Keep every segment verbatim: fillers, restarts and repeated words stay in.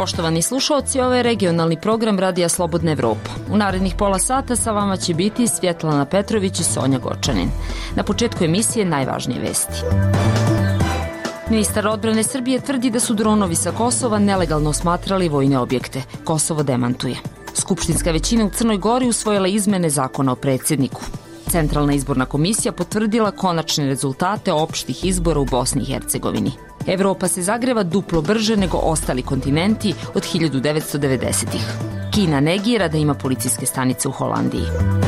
Poštovani slušaoci, ovo je regionalni program Radija Slobodna Evropa. U narednih pola sata sa vama će biti Svjetlana Petrović i Sonja Gočanin. Na početku emisije najvažnije vesti. Ministar odbrane Srbije tvrdi da su dronovi sa Kosova nelegalno osmatrali vojne objekte. Kosovo demantuje. Skupštinska većina u Crnoj Gori usvojila izmene zakona o predsjedniku. Centralna izborna komisija potvrdila konačne rezultate opštih izbora u Bosni i Hercegovini. Evropa se zagreva duplo brže nego ostali kontinenti od hiljadu devetsto devedesetih. Kina negira da ima policijske stanice u Holandiji.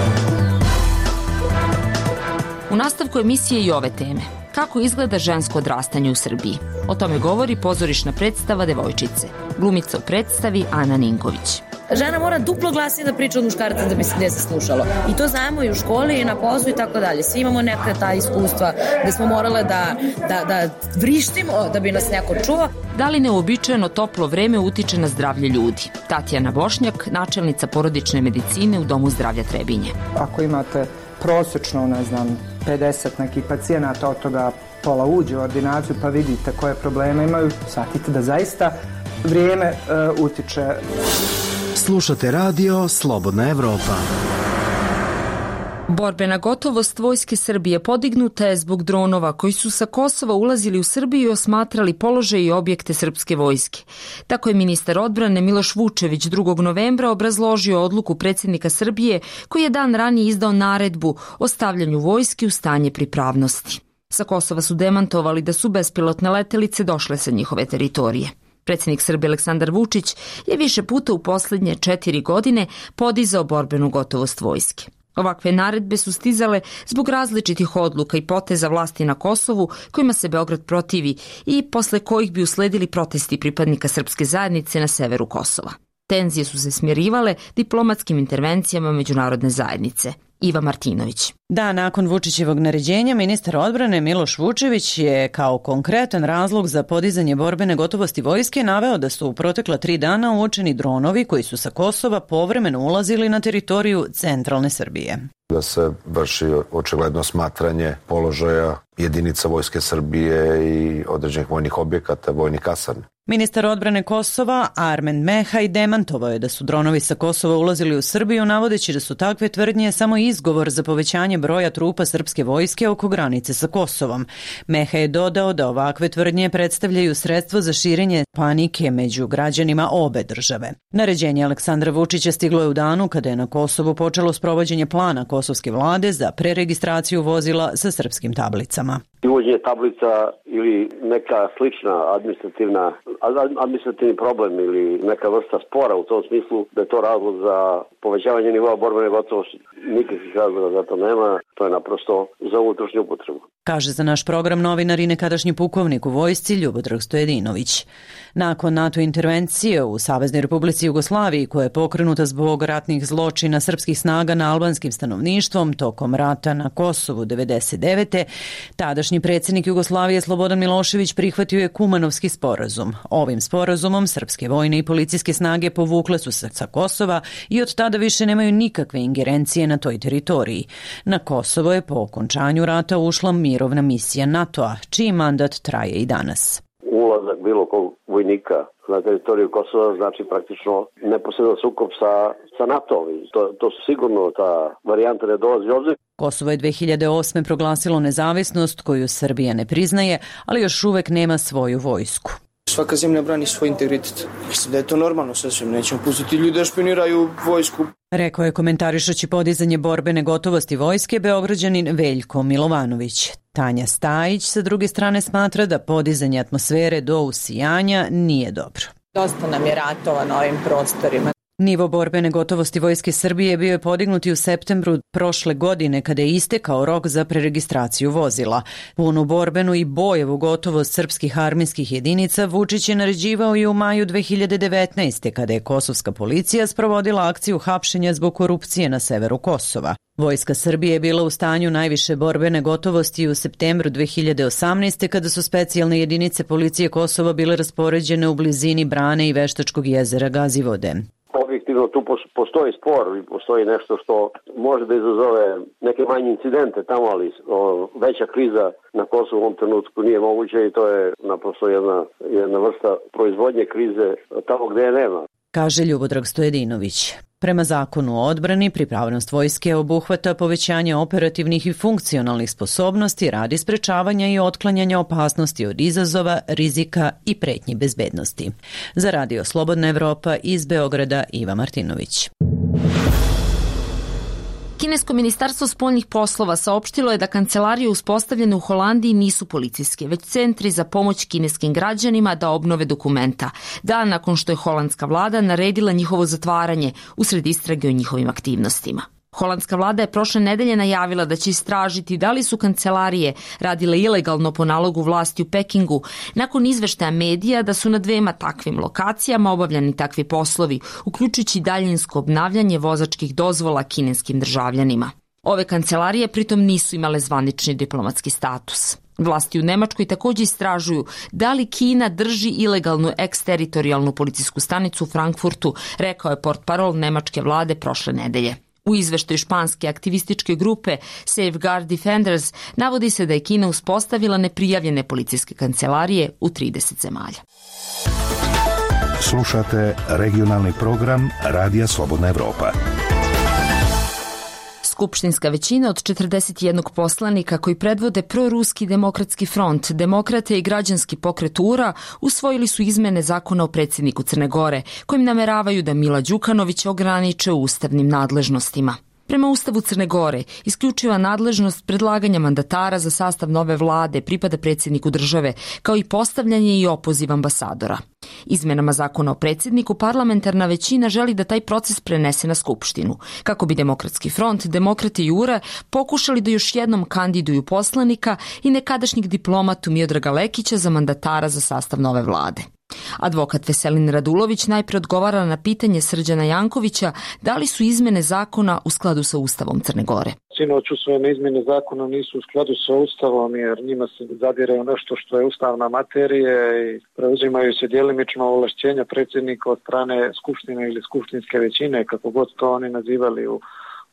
U nastavku emisije i ove teme. Kako izgleda žensko odrastanje u Srbiji? O tome govori pozorišna predstava Devojčice. Glumica u predstavi Ana Ninković. Žena mora duplo glasnije da priča od muškarca da bi se gdje se slušalo. I to znamo i u školi i na poslu i tako dalje. Svi imamo neka ta iskustva gdje smo morale da, da, da vrištimo da bi nas neko čuo. Da li neuobičajeno toplo vreme utiče na zdravlje ljudi? Tatjana Bošnjak, načelnica porodične medicine u Domu zdravlja Trebinje. Ako imate prosječno, ne znam, pedeset nekih pacijenata, od toga pola uđe u ordinaciju pa vidite koje probleme imaju, shvatite da zaista vrijeme uh, utiče. Slušate radio Slobodna Evropa. Borbena gotovost Vojske Srbije podignuta je zbog dronova koji su sa Kosova ulazili u Srbiju i osmatrali položaje i objekte srpske vojske. Tako je ministar odbrane Miloš Vučević drugog novembra obrazložio odluku predsjednika Srbije koji je dan ranije izdao naredbu o stavljanju vojske u stanje pripravnosti. Sa Kosova su demantovali da su bespilotne letelice došle sa njihove teritorije. Predsjednik Srbije Aleksandar Vučić je više puta u posljednje četiri godine podizao borbenu gotovost vojske. Ovakve naredbe su stizale zbog različitih odluka i poteza vlasti na Kosovu kojima se Beograd protivi i posle kojih bi usledili protesti pripadnika srpske zajednice na severu Kosova. Tenzije su se smirivale diplomatskim intervencijama međunarodne zajednice. Iva Martinović. Da, nakon Vučićevog naređenja, ministar odbrane Miloš Vučević je kao konkretan razlog za podizanje borbene gotovosti vojske naveo da su u protekla tri dana uočeni dronovi koji su sa Kosova povremeno ulazili na teritoriju centralne Srbije. Da se vrši očigledno smatranje položaja jedinica Vojske Srbije i određenih vojnih objekata, vojnih kasarni. Ministar odbrane Kosova Armen Mehaj demantovao je da su dronovi sa Kosova ulazili u Srbiju, navodeći da su takve tvrdnje samo izgovor za povećanje broja trupa srpske vojske oko granice sa Kosovom. Mehaj je dodao da ovakve tvrdnje predstavljaju sredstvo za širenje panike među građanima obe države. Naređenje Aleksandra Vučića stiglo je u danu kada je na Kosovu počelo sprovođenje plana kosovske vlade za preregistraciju vozila sa srpskim tablicama. Uvođenje tablica ili neka slična administrativna, administrativni problem ili neka vrsta spora u tom smislu da je to razlog za povećavanje nivoa borbene gotovosti. Nikakvih razloga za to nema, to je naprosto za unutrašnju upotrebu. Kaže za naš program novinar i nekadašnji pukovnik u vojsci Ljubodrag Stojedinović. Nakon NATO intervencije u Saveznoj Republici Jugoslaviji, koja je pokrenuta zbog ratnih zločina srpskih snaga na albanskim stanovništvom tokom rata na Kosovu devedeset devete. Tadašnji predsjednik Jugoslavije Slobodan Milošević prihvatio je Kumanovski sporazum. Ovim sporazumom srpske vojne i policijske snage povukle su se sa Kosova i od tada više nemaju nikakve ingerencije na toj teritoriji. Na Kosovo je po okončanju rata ušla mirovna misija NATO-a, čiji mandat traje i danas. Ulazak bilo kog vojnika na teritoriju Kosova znači praktično neposredan sukob sa, sa NATO-om. To, to su sigurno ta varijanta ne dolazi obzir. Kosovo je dve hiljade osme proglasilo nezavisnost koju Srbija ne priznaje, ali još uvek nema svoju vojsku. Svaka zemlja brani svoj integritet. Mislim da je to normalno sasvim. Nećemo pustiti ljude da špioniraju vojsku. Rekao je komentarišući podizanje borbene gotovosti vojske Beograđanin Veljko Milovanović. Tanja Stajić sa druge strane smatra da podizanje atmosfere do usijanja nije dobro. Dosta nam je ratova na ovim prostorima. Nivo borbene gotovosti Vojske Srbije bio je podignut i u septembru prošle godine kada je istekao rok za preregistraciju vozila. Punu borbenu i bojevu gotovost srpskih armijskih jedinica Vučić je naređivao i u maju dve hiljade devetnaeste. kada je kosovska policija sprovodila akciju hapšenja zbog korupcije na severu Kosova. Vojska Srbije je bila u stanju najviše borbene gotovosti u septembru dve hiljade osamnaeste. kada su specijalne jedinice policije Kosova bile raspoređene u blizini Brane i Veštačkog jezera Gazivode. definitivno tu postoji spor i postoji nešto što može da izazove neke manje incidente tamo, ali o, veća kriza na Kosovu u ovom trenutku nije moguća i to je naprosto jedna, jedna vrsta proizvodnje krize tamo gde je nema. Kaže Ljubodrag Stojedinović. Prema zakonu o odbrani, pripravnost vojske obuhvata povećanje operativnih i funkcionalnih sposobnosti radi sprečavanja i otklanjanja opasnosti od izazova, rizika i pretnji bezbednosti. Za Radio Slobodna Evropa iz Beograda Iva Martinović. Kinesko ministarstvo spoljnih poslova saopštilo je da kancelarije uspostavljene u Holandiji nisu policijske, već centri za pomoć kineskim građanima da obnove dokumenta, dan nakon što je holandska vlada naredila njihovo zatvaranje usred istrage o njihovim aktivnostima. Holandska vlada je prošle nedelje najavila da će istražiti da li su kancelarije radile ilegalno po nalogu vlasti u Pekingu, nakon izveštaja medija da su na dvema takvim lokacijama obavljani takvi poslovi, uključujući daljinsko obnavljanje vozačkih dozvola kineskim državljanima. Ove kancelarije pritom nisu imale zvanični diplomatski status. Vlasti u Nemačkoj također istražuju da li Kina drži ilegalnu eksteritorijalnu policijsku stanicu u Frankfurtu, rekao je portparol nemačke vlade prošle nedelje. U izveštaju španske aktivističke grupe Safeguard Defenders navodi se da je Kina uspostavila neprijavljene policijske kancelarije u trideset zemalja. Slušate regionalni program Radija Slobodna Evropa. Skupštinska većina od četrdeset jednog poslanika koji predvode proruski demokratski front, demokrate i građanski pokret U R A usvojili su izmene zakona o predsjedniku Crne Gore, kojim nameravaju da Mila Đukanovića ograniče u ustavnim nadležnostima. Prema Ustavu Crne Gore, isključiva nadležnost predlaganja mandatara za sastav nove vlade pripada predsjedniku države, kao i postavljanje i opoziv ambasadora. Izmenama zakona o predsjedniku parlamentarna većina želi da taj proces prenese na Skupštinu, kako bi Demokratski front, Demokrate i U R A pokušali da još jednom kandiduju poslanika i nekadašnjeg diplomatu Miodraga Lekića za mandatara za sastav nove vlade. Advokat Veselin Radulović najpre odgovara na pitanje Srđana Jankovića da li su izmene zakona u skladu sa Ustavom Crne Gore. Sinoć usvojene izmjene zakona nisu u skladu sa Ustavom jer njima se zadire u nešto što je ustavna materija i preuzimaju se djelimično ovlašćenja predsjednika od strane Skupštine ili skupštinske većine, kako god to oni nazivali u,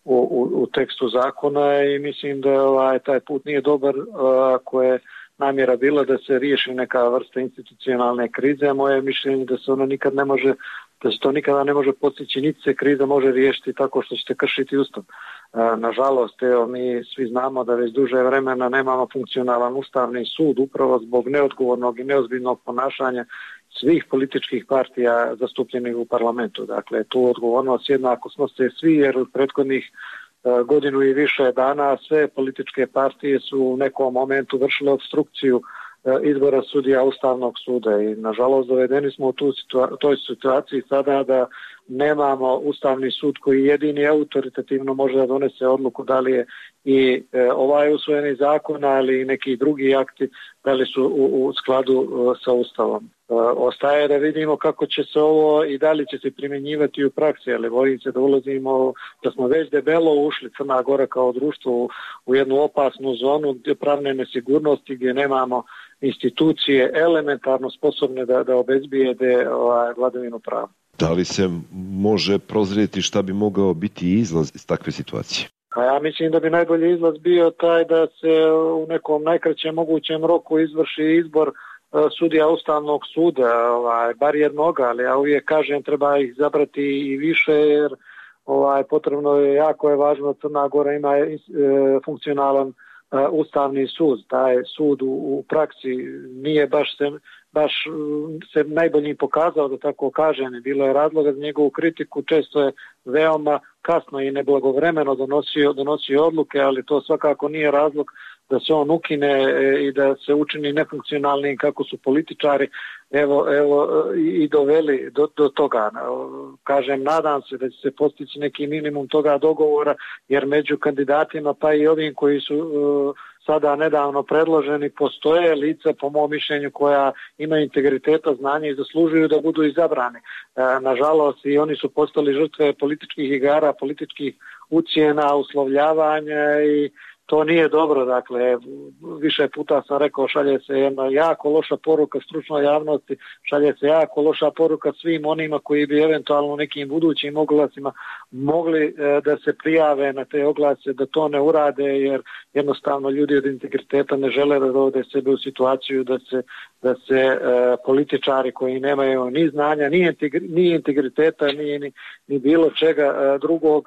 u, u tekstu zakona, i mislim da ovaj, taj put nije dobar ako je namjera bila da se riješi neka vrsta institucionalne krize, a moje mišljenje da se ona nikad ne može, da se to nikada ne može postići, niti se kriza može riješiti tako što ćete kršiti Ustav. Nažalost, evo, mi svi znamo da već duže vremena nemamo funkcionalan ustavni sud upravo zbog neodgovornog i neozbiljnog ponašanja svih političkih partija zastupljenih u parlamentu. Dakle, tu odgovornost jednako snose svi, jer od prethodnih godinu i više dana sve političke partije su u nekom momentu vršile obstrukciju izbora sudija Ustavnog suda i nažalost dovedeni smo u tu situa- toj situaciji sada da nemamo Ustavni sud koji jedini autoritativno može da donese odluku da li je i e, ovaj usvojeni zakon, ali i neki drugi akti da li su u, u skladu e, sa Ustavom. E, ostaje da vidimo kako će se ovo i da li će se primjenjivati u praksi, ali bojim se da ulazimo, da smo već debelo ušli, Crna Gora kao društvo, u, u jednu opasnu zonu pravne nesigurnosti gdje nemamo institucije elementarno sposobne da, da obezbijede ovaj, vladavinu prava. Da li se može prozrijeti šta bi mogao biti izlaz iz takve situacije? A ja mislim da bi najbolji izlaz bio taj da se u nekom najkraćem mogućem roku izvrši izbor sudija Ustavnog suda, ovaj, bar jednoga, ali ja uvijek kažem treba ih zabrati i više, jer ovaj, potrebno je, jako je važno da Crna Gora ima e, funkcionalan Uh, Ustavni sud. Taj sud u, u praksi nije baš se, baš se najbolji pokazao, da tako kažem, bilo je razloga za njegovu kritiku, često je veoma kasno i neblagovremeno donosio, donosio odluke, ali to svakako nije razlog da se on ukine i da se učini nefunkcionalnim kako su političari evo, evo i doveli do, do toga. Kažem, nadam se da će se postići neki minimum toga dogovora, jer među kandidatima pa i ovim koji su uh, sada nedavno predloženi postoje lica, po mom mišljenju, koja imaju integriteta, znanja i zaslužuju da budu izabrani. Uh, nažalost, i oni su postali žrtve političkih igara, političkih ucjena, uslovljavanja i to nije dobro, dakle, više puta sam rekao, šalje se jedna jako loša poruka stručnoj javnosti, šalje se jako loša poruka svim onima koji bi eventualno nekim budućim oglasima mogli e, da se prijave na te oglase, da to ne urade, jer jednostavno ljudi od integriteta ne žele da dovode sebe u situaciju da se, da se e, političari koji nemaju ni znanja, ni, integri, ni integriteta, ni, ni, ni bilo čega e, drugog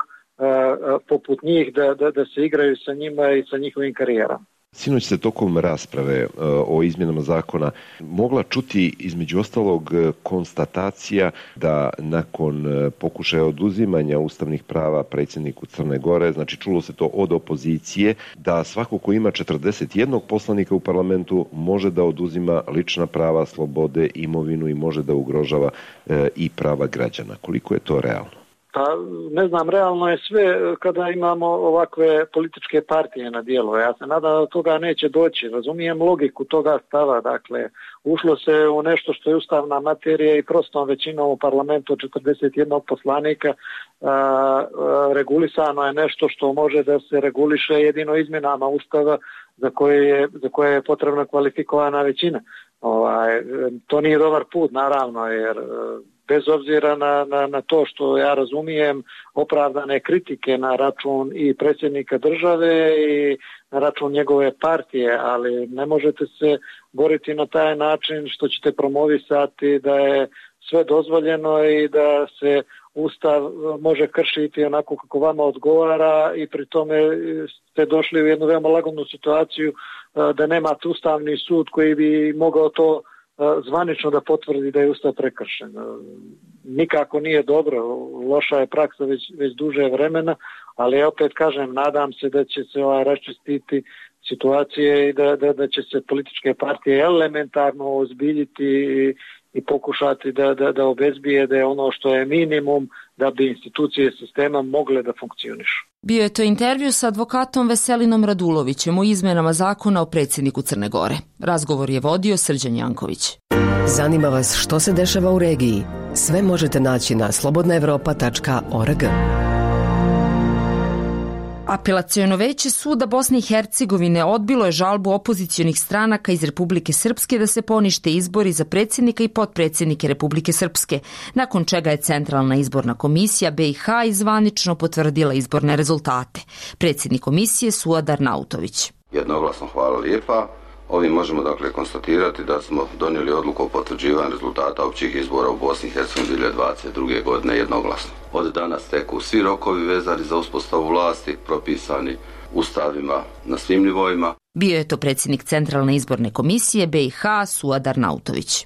poput njih da, da, da se igraju sa njima i sa njihovim karijerama. Sinoć se tokom rasprave o izmjenama zakona mogla čuti između ostalog konstatacija da nakon pokušaja oduzimanja ustavnih prava predsjedniku Crne Gore, znači čulo se to od opozicije, da svako ko ima četrdeset jednog poslanika u parlamentu može da oduzima lična prava, slobode, imovinu i može da ugrožava i prava građana. Koliko je to realno? Pa ne znam, realno je sve kada imamo ovakve političke partije na dijelu. Ja se nadam da toga neće doći. Razumijem logiku toga stava. Dakle, ušlo se u nešto što je ustavna materija i prostom većinom u parlamentu četrdeset jednog poslanika a, a, regulisano je nešto što može da se reguliše jedino izmjenama ustava za koje je, za koje je potrebna kvalifikovana većina. Ovaj, to nije dobar put, naravno, jer bez obzira na, na, na to što ja razumijem opravdane kritike na račun i predsjednika države i na račun njegove partije, ali ne možete se boriti na taj način što ćete promovisati da je sve dozvoljeno i da se Ustav može kršiti onako kako vama odgovara i pri tome ste došli u jednu veoma lagodnu situaciju da nemate ustavni sud koji bi mogao to zvanično da potvrdi da je Ustav prekršen. Nikako nije dobro, loša je praksa već, već duže vremena, ali ja opet kažem, nadam se da će se ovaj raščistiti situacije i da, da, da će se političke partije elementarno ozbiljiti i, i pokušati da, da, da obezbijede ono što je minimum da bi institucije sistema mogle da funkcionišu. Bio je to intervju sa advokatom Veselinom Radulovićem o izmenama zakona o predsjedniku Crne Gore. Razgovor je vodio Srđan Janković. Zanima vas što se dešava u regiji? Sve možete naći na slobodna evropa tačka org. Apelaciono veće suda Bosne i Hercegovine odbilo je žalbu opozicionih stranaka iz Republike Srpske da se ponište izbori za predsjednika i potpredsjednike Republike Srpske, nakon čega je Centralna izborna komisija B i H zvanično potvrdila izborne rezultate. Predsjednik komisije Suadar Nautović. Jednoglasno, hvala lijepa. Ovim možemo dakle konstatirati da smo donijeli odluku o potvrđivanju rezultata općih izbora u Bosni i Hercegovini dvije tisuće dvadeset druge. godine jednoglasno. Od danas teku svi rokovi vezani za uspostavu vlasti propisani ustavima na svim nivoima. Bio je to predsjednik Centralne izborne komisije B i H Suadar Nautović.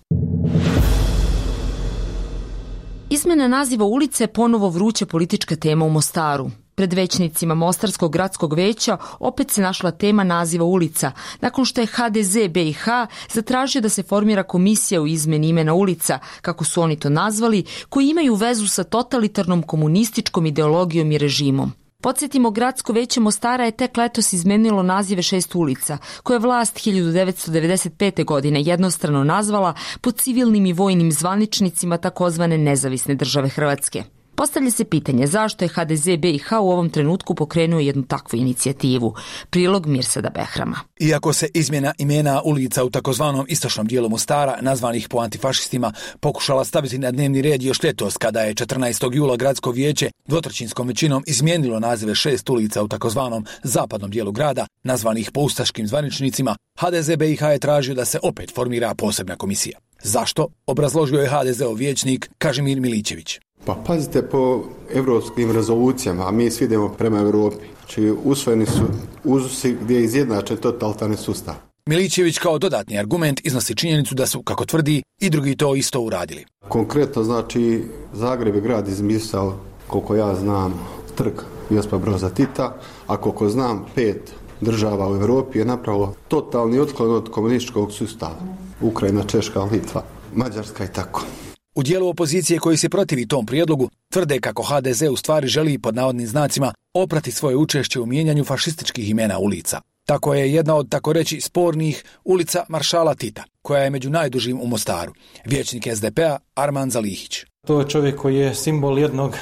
Izmena naziva ulice ponovo vruća politička tema u Mostaru. Pred većnicima Mostarskog gradskog veća opet se našla tema naziva ulica, nakon što je H D Z B i H zatražio da se formira komisija u izmeni imena ulica, kako su oni to nazvali, koji imaju vezu sa totalitarnom komunističkom ideologijom i režimom. Podsjetimo, gradsko veće Mostara je tek letos izmenilo nazive šest ulica, koje je vlast hiljadu devetsto devedeset pete. godine jednostrano nazvala po civilnim i vojnim zvaničnicima takozvane nezavisne države Hrvatske. Postavlja se pitanje zašto je H D Z B i H u ovom trenutku pokrenuo jednu takvu inicijativu. Prilog Mirsada Behrama. Iako se izmjena imena ulica u takozvanom istočnom dijelu Mostara, nazvanih po antifašistima, pokušala staviti na dnevni red još ljetos, kada je četrnaestog jula gradsko vijeće dvotrećinskom većinom izmijenilo nazive šest ulica u takozvanom zapadnom dijelu grada, nazvanih po ustaškim zvaničnicima, H D Z B i H je tražio da se opet formira posebna komisija. Zašto? Obrazložio je H D Z-ov vijećnik Kažimir Milićević. Pa pazite, po evropskim rezolucijama, a mi svi idemo prema Europi. Znači, usvojeni su uzusi gdje je izjednačen totalitarni sustav. Milićević kao dodatni argument iznosi činjenicu da su, kako tvrdi, i drugi to isto uradili. Konkretno, znači, Zagreb je grad izmisao, koliko ja znam, trg Josipa Broza Tita, a koliko znam, pet država u Europi je napravilo totalni otklon od komunističkog sustava. Ukrajina, Češka, Litva, Mađarska i tako. U dijelu opozicije koji se protivi tom prijedlogu tvrde kako H D Z u stvari želi, pod navodnim znacima, oprati svoje učešće u mijenjanju fašističkih imena ulica. Tako je jedna od, tako reći, spornih ulica Maršala Tita, koja je među najdužim u Mostaru. Vijećnik S D P-a Arman Zalihić. To je čovjek koji je simbol jednog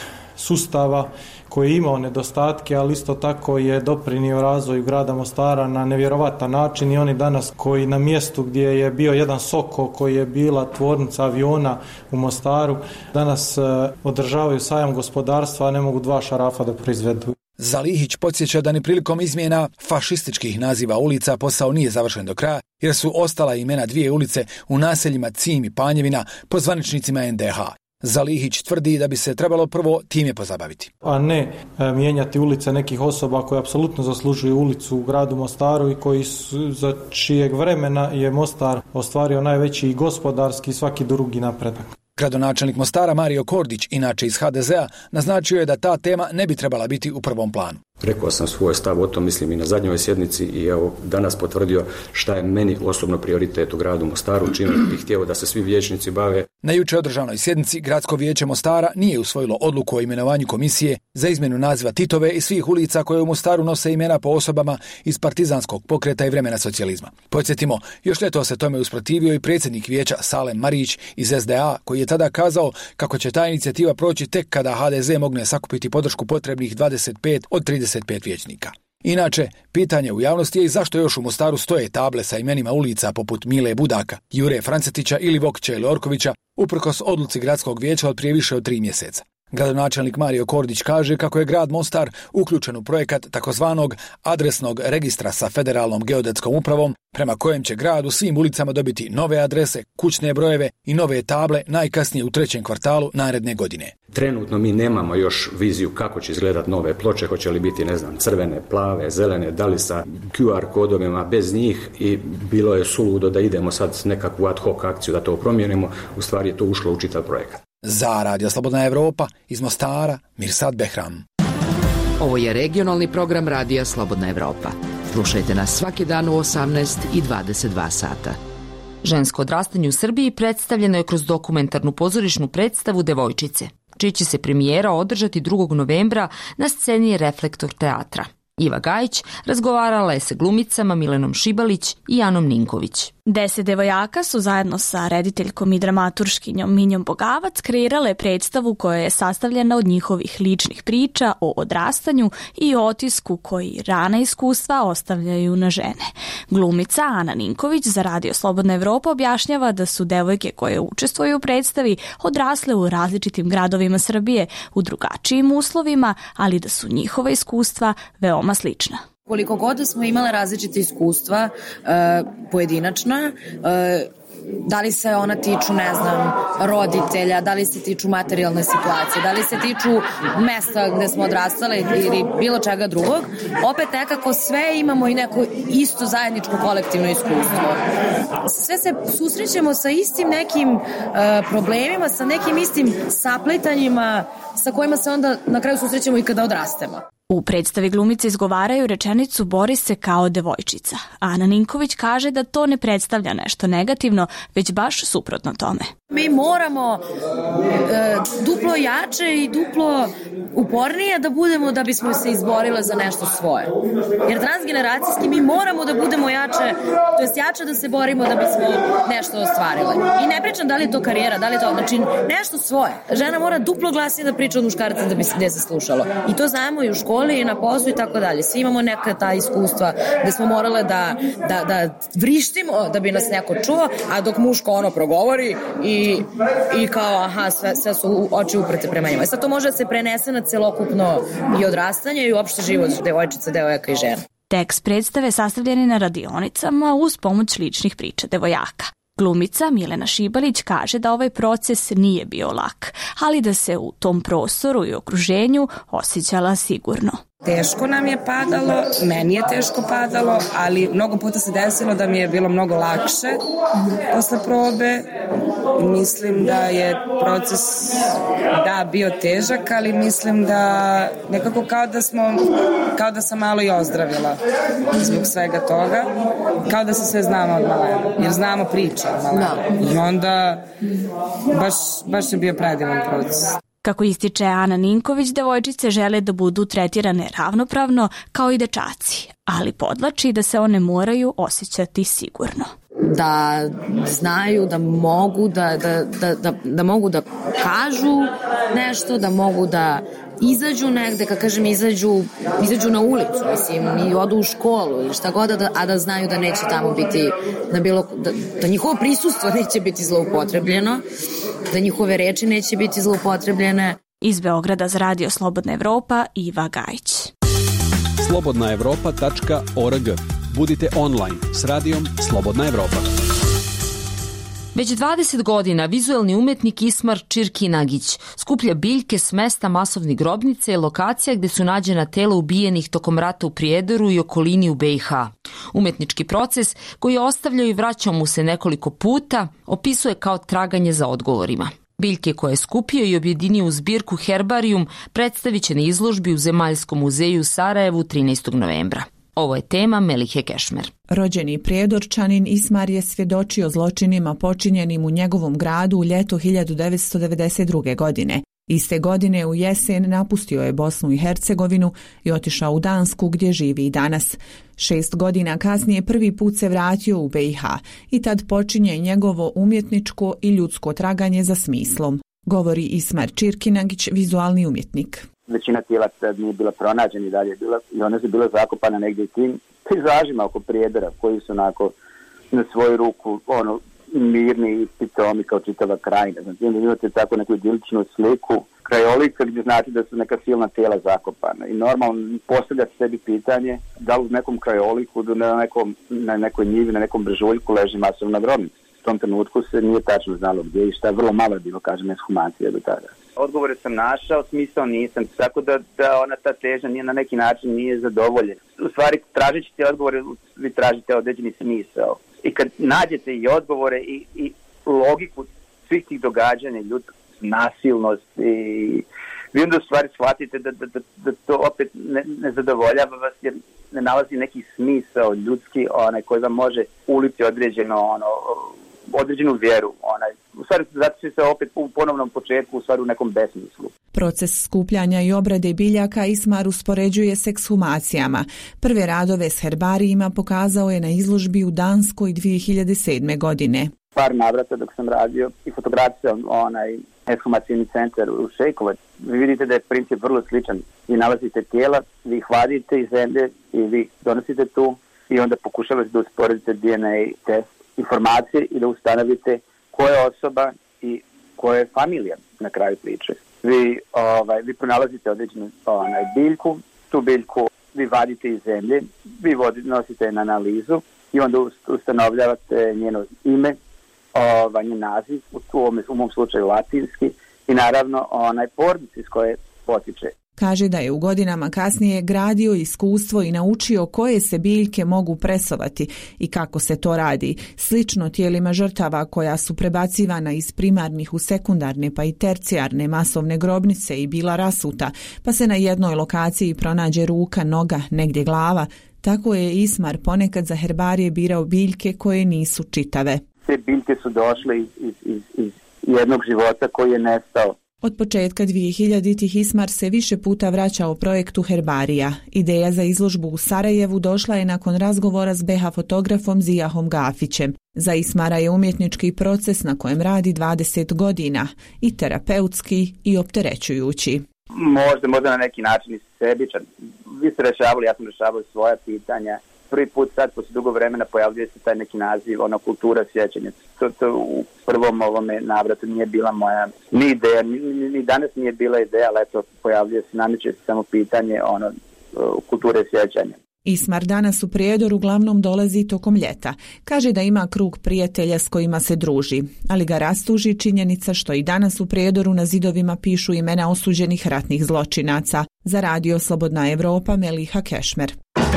sustava koji je imao nedostatke, ali isto tako je doprinio razvoju grada Mostara na nevjerovatan način i oni danas koji na mjestu gdje je bio jedan Soko, koji je bila tvornica aviona u Mostaru, danas održavaju sajam gospodarstva, a ne mogu dva šarafa da proizvedu. Zalihić podsjeća da ni prilikom izmjena fašističkih naziva ulica posao nije završen do kraja, jer su ostala imena dvije ulice u naseljima Cim i Panjevina po zvaničnicima en de ha. Zalihić tvrdi da bi se trebalo prvo time pozabaviti. A ne e, mijenjati ulice nekih osoba koje apsolutno zaslužuju ulicu u gradu Mostaru i koji su, za čijeg vremena je Mostar ostvario najveći gospodarski i svaki drugi napredak. Gradonačelnik Mostara Mario Kordić, inače iz ha de zea, naznačio je da ta tema ne bi trebala biti u prvom planu. Rekao sam svoj stav o tom, mislim i na zadnjoj sjednici i evo danas potvrdio šta je meni osobno prioritet u gradu Mostaru, čime bih htio da se svi vijećnici bave. Na juče održanoj sjednici Gradsko vijeće Mostara nije usvojilo odluku o imenovanju komisije za izmjenu naziva Titove i svih ulica koje u Mostaru nose imena po osobama iz partizanskog pokreta i vremena socijalizma. Podsjetimo, još ljeto se tome usprotivio i predsjednik vijeća Salem Marić iz es de a, koji je tada kazao kako će ta inicijativa proći tek kada ha de ze mogne sakupiti podršku potrebnih dvadeset pet od trideset pet vijećnika. Inače, pitanje u javnosti je i zašto još u Mostaru stoje table sa imenima ulica poput Mile Budaka, Jure Francetića ili Vokića ili Orkovića, uprkos odluci gradskog vijeća od prije više od tri mjeseca. Gradonačelnik Mario Kordić kaže kako je grad Mostar uključen u projekat takozvanog adresnog registra sa Federalnom geodetskom upravom, prema kojem će grad u svim ulicama dobiti nove adrese, kućne brojeve i nove table najkasnije u trećem kvartalu naredne godine. Trenutno mi nemamo još viziju kako će izgledati nove ploče, hoće li biti, ne znam, crvene, plave, zelene, da li sa ku ar kodovima, bez njih, i bilo je suludo da idemo sad nekakvu ad hoc akciju da to promijenimo, u stvari je to ušlo u čitav projekat. Za Radio Slobodna Evropa iz Mostara, Mirsad Behram. Ovo je regionalni program Radija Slobodna Evropa. Slušajte nas svaki dan u osamnaest i dvadeset dva sata. Žensko odrastanje u Srbiji predstavljeno je kroz dokumentarnu pozorišnu predstavu Devojčice, čiji će se premijera održati drugog novembra na sceni Reflektor teatra. Iva Gajić razgovarala je sa glumicama Milenom Šibalić i Anom Ninković. Deset devojaka su zajedno sa rediteljkom i dramaturškinjom Minjom Bogavac kreirale predstavu koja je sastavljena od njihovih ličnih priča o odrastanju i otisku koji rana iskustva ostavljaju na žene. Glumica Ana Ninković za Radio Slobodna Evropa objašnjava da su devojke koje učestvuju u predstavi odrasle u različitim gradovima Srbije u drugačijim uslovima, ali da su njihova iskustva veoma slična. Koliko god smo imale različite iskustva, e, pojedinačna, e, da li se ona tiču, ne znam, roditelja, da li se tiču materijalne situacije, da li se tiču mesta gde smo odrastale ili bilo čega drugog, opet nekako sve imamo i neko isto zajedničko kolektivno iskustvo. Sve se susrećemo sa istim nekim uh, problemima, sa nekim istim saplitanjima sa kojima se onda na kraju susrećemo i kada odrastemo. U predstavi glumice izgovaraju rečenicu "Bori se kao devojčica". Ana Ninković kaže da to ne predstavlja nešto negativno, već baš suprotno tome. Mi moramo e, duplo jače i duplo upornije da budemo da bismo se izborile za nešto svoje. Jer transgeneracijski mi moramo da budemo jače, to jest jače da se borimo da bismo nešto ostvarile. I ne pričam da li je to karijera, da li je to, znači nešto svoje. Žena mora duplo glasnije da priča od muškarca da bi se gde se slušalo. I to znamo i u školi i na poslu i tako dalje. Svi imamo neka ta iskustva gde smo morale da, da, da vrištimo da bi nas neko čuo, a dok muško ono progovori i I, i kao, aha, sve, sve su oči uprte prema njima. I sad to može da se prenese na celokupno i odrastanje i uopšte život devojčica, devojaka i žena. Tekst predstave sastavljen je na radionicama uz pomoć ličnih priča devojaka. Glumica Milena Šibalić kaže da ovaj proces nije bio lak, ali da se u tom prostoru i okruženju osjećala sigurno. Teško nam je padalo, meni je teško padalo, ali mnogo puta se desilo da mi je bilo mnogo lakše posle probe. Mislim da je proces, da, bio težak, ali mislim da nekako kao da smo, kao da sam malo i ozdravila zbog svega toga, kao da se sve znamo od malena, jer znamo priče od malena. I onda baš, baš je bio predivan proces. Kako ističe Ana Ninković, devojčice žele da budu tretirane ravnopravno kao i dečaci, ali podlači da se one moraju osjećati sigurno. Da znaju da mogu da, da, da, da, da mogu da kažu nešto, da mogu da izađu negde, kad kažem izađu, izađu na ulicu, mislim, i odu u školu ili šta god, da, a da znaju da neće tamo biti, da, bilo, da, da njihovo prisustvo neće biti zloupotrebljeno, da njihove reči neće biti zloupotrebljene. Iz Beograda za Radio Slobodna Evropa, Iva Gajić. slobodna evropa tačka org. Budite online s radijom Slobodna Evropa. Već dvadeset godina vizuelni umetnik Ismar Čirkinagić skuplja biljke s mesta masovnih grobnice i lokacija gde su nađena tela ubijenih tokom rata u Prijedoru i okolini u be i ha. Umetnički proces, koji je ostavljao i vraćao mu se nekoliko puta, opisuje kao traganje za odgovorima. Biljke koje je skupio i objedinio u zbirku Herbarijum predstavit će na izložbi u Zemaljskom muzeju u Sarajevu trinaestog novembra. Ovo je tema Melihe Kešmer. Rođeni Prijedorčanin Ismar je svjedočio zločinima počinjenim u njegovom gradu u ljeto hiljadu devetsto devedeset druge. godine. Iste godine u jesen napustio je Bosnu i Hercegovinu i otišao u Dansku gdje živi i danas. Šest godina kasnije prvi put se vratio u be i ha i tad počinje njegovo umjetničko i ljudsko traganje za smislom, govori Ismar Čirkinagić, vizualni umjetnik. Većina tijela nije bila pronađena i dalje bila, i one su bile zakopane negdje tim pejzažima oko Prijedora koji su onako na svoju ruku ono, mirni i pitomi kao čitava krajina. Znači, imate tako neku idiličnu sliku krajolika gdje znači da su neka silna tijela zakopana. I normalno postavljate sebi pitanje da li u nekom krajoliku, na, nekom, na nekoj njivi, na nekom brežuljku leži masovna grobnica. U tom trenutku se nije tačno znalo gdje i šta, vrlo malo je bilo, kažem, ekshumacija do tada. Odgovore sam našao, smisao nisam, tako da, da ona ta težnja nije na neki način nije zadovoljena. U stvari, tražeći te odgovore, vi tražite određeni smisao. I kad nađete i odgovore i, i logiku svih tih događanja, ljud, nasilnost, i vi onda u stvari shvatite da, da, da, da to opet ne, ne zadovoljava vas jer ne nalazi neki smisao ljudski onaj, koji vam može uliti određeno ono, određenu vjeru. Onaj. U stvari, zato se opet u ponovnom početku, u stvari u nekom besmislu. Proces skupljanja i obrade biljaka Ismar uspoređuje s ekshumacijama. Prve radove s herbarijima pokazao je na izložbi u Danskoj dvije hiljade sedme. godine. Par navrata dok sam radio i fotografija onaj ekshumacijni centar u Šejkovac, vi vidite da je princip vrlo sličan. Vi nalazite tijela, vi ih vadite iz zemlje i vi donosite tu i onda pokušavate da usporedite de en a test informacije i da ustanovite koja je osoba i koja je familija na kraju priče. Vi, ovaj, vi pronalazite određenu onaj, biljku, tu biljku vi vadite iz zemlje, vi vodite, nosite na analizu i onda ustanovljavate njeno ime, ovaj, njen naziv, u, ovom, u mom slučaju latinski i naravno onaj porodici iz koje potiče. Kaže da je u godinama kasnije gradio iskustvo i naučio koje se biljke mogu presovati i kako se to radi, slično tijelima žrtava koja su prebacivana iz primarnih u sekundarne pa i tercijarne masovne grobnice i bila rasuta, pa se na jednoj lokaciji pronađe ruka, noga, negdje glava. Tako je Ismar ponekad za herbarije birao biljke koje nisu čitave. Te biljke su došle iz, iz, iz, iz jednog života koji je nestao. Od početka dvije hiljaditih Ismar se više puta vraćao projektu herbarija. Ideja za izložbu u Sarajevu došla je nakon razgovora s be ha fotografom Zijahom Gafićem. Za Ismara je umjetnički proces na kojem radi dvadeset godina i terapeutski i opterećujući. Možda, možda na neki način i sebičan. Vi ste rešavali, ja sam rešavao svoja pitanja. Prvi put sad, posle dugo vremena, pojavljuje se taj neki naziv, ona kultura sjećanja. To, to u prvom ovome navratu nije bila moja ni ideja, ni, ni danas nije bila ideja, ali eto, pojavljuje se, nameće se samo pitanje ono, kulture sjećanja. Ismar danas u Prijedor uglavnom dolazi tokom ljeta. Kaže da ima krug prijatelja s kojima se druži, ali ga rastuži činjenica što i danas u Prijedoru na zidovima pišu imena osuđenih ratnih zločinaca. Za Radio Slobodna Evropa, Meliha Kešmer.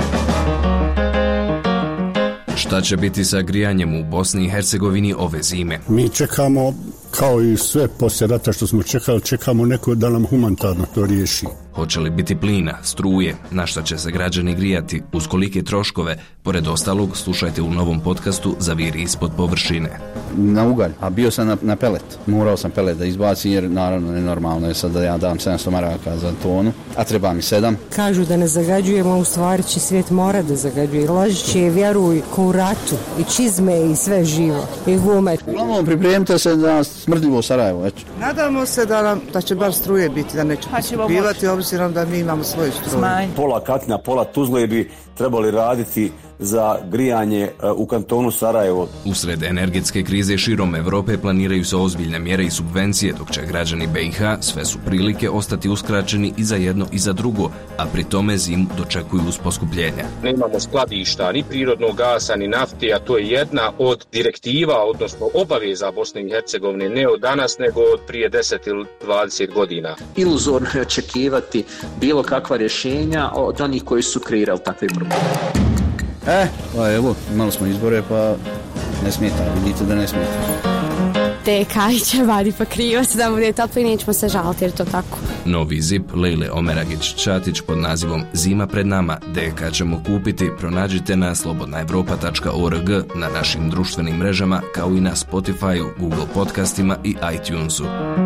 Šta će biti sa grijanjem u Bosni i Hercegovini ove zime? Mi čekamo, kao i sve poslije rata što smo čekali, čekamo neko da nam humanitarno to riješi. Hoće li biti plina, struje, na šta će se građani grijati, uz kolike troškove? Pored ostalog, slušajte u novom podcastu Zaviri ispod površine. Na ugalj, a bio sam na, na pelet. Morao sam pelet da izbacim jer naravno nenormalno je sad da ja dam sedamsto maraka za tonu, a treba mi sedam. Kažu da ne zagađujemo, u stvari će svijet mora da zagađuje. Laži će, vjeruj, ko u ratu, i čizme i sve živo, i gume. Uglavnom pripremite se da Smrdljivo Sarajevo, eto. Nadamo se da, nam, da će bar struje biti, da neće poskupljivati, obzirom da mi imamo svoju struju. Pola Katina, pola Tuzle bi trebali raditi za grijanje u kantonu Sarajevo. Usred energetske krize širom Evrope planiraju se ozbiljne mjere i subvencije, dok će građani B i H sve su prilike ostati uskraćeni i za jedno i za drugo, a pri tome zimu dočekuju uz poskupljenja. Nemamo skladišta ni prirodnog gasa ni nafte, a to je jedna od direktiva, odnosno obaveza Bosne i Hercegovine, ne od danas nego od prije deset ili dvadeset godina. Iluzorno je očekivati bilo kakva rješenja od onih koji su kreirali takve probleme. E, pa evo, imali smo izbore, pa ne smeta, vidite da ne smeta. Te kajiće vadi pa krivac da bude toplo i nećemo se žaliti jer to tako. Novi zip Lejle Omeragić-Čatić pod nazivom Zima pred nama, D K ćemo kupiti, pronađite na slobodna evropa tačka org, na našim društvenim mrežama, kao i na Spotify-u, Google podcastima i iTunesu.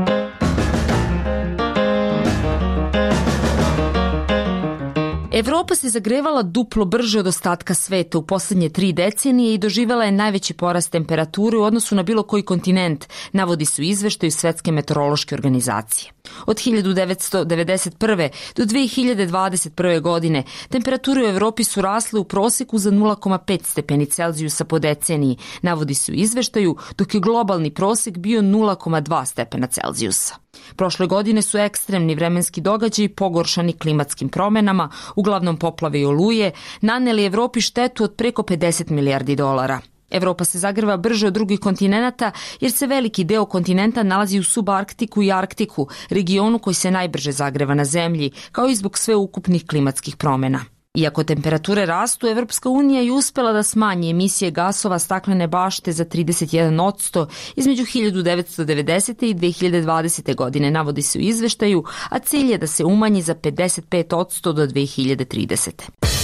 Evropa se zagrevala duplo brže od ostatka sveta u posljednje tri decenije i doživjela je najveći porast temperature u odnosu na bilo koji kontinent, navodi se u izveštaju Svetske meteorološke organizacije. Od hiljadu devetsto devedeset prve. do dve hiljade dvadeset prve. godine temperature u Evropi su rasle u prosjeku za nula zarez pet stepeni Celzijusa po deceniji, navodi se u izveštaju, dok je globalni prosjek bio nula zarez dva stepena Celzijusa. Prošle godine su ekstremni vremenski događaji pogoršani klimatskim promjenama, uglavnom poplave i oluje, naneli Evropi štetu od preko pedeset milijardi dolara. Evropa se zagreva brže od drugih kontinenata jer se veliki deo kontinenta nalazi u subarktiku i Arktiku, regionu koji se najbrže zagreva na zemlji, kao i zbog sveukupnih klimatskih promjena. Iako temperature rastu, Evropska unija je uspjela da smanji emisije gasova staklene bašte za trideset jedan posto između hiljadu devetsto devedesete. i dve hiljade dvadesete. godine, navodi se u izveštaju, a cilj je da se umanji za pedeset pet posto do dve hiljade tridesete.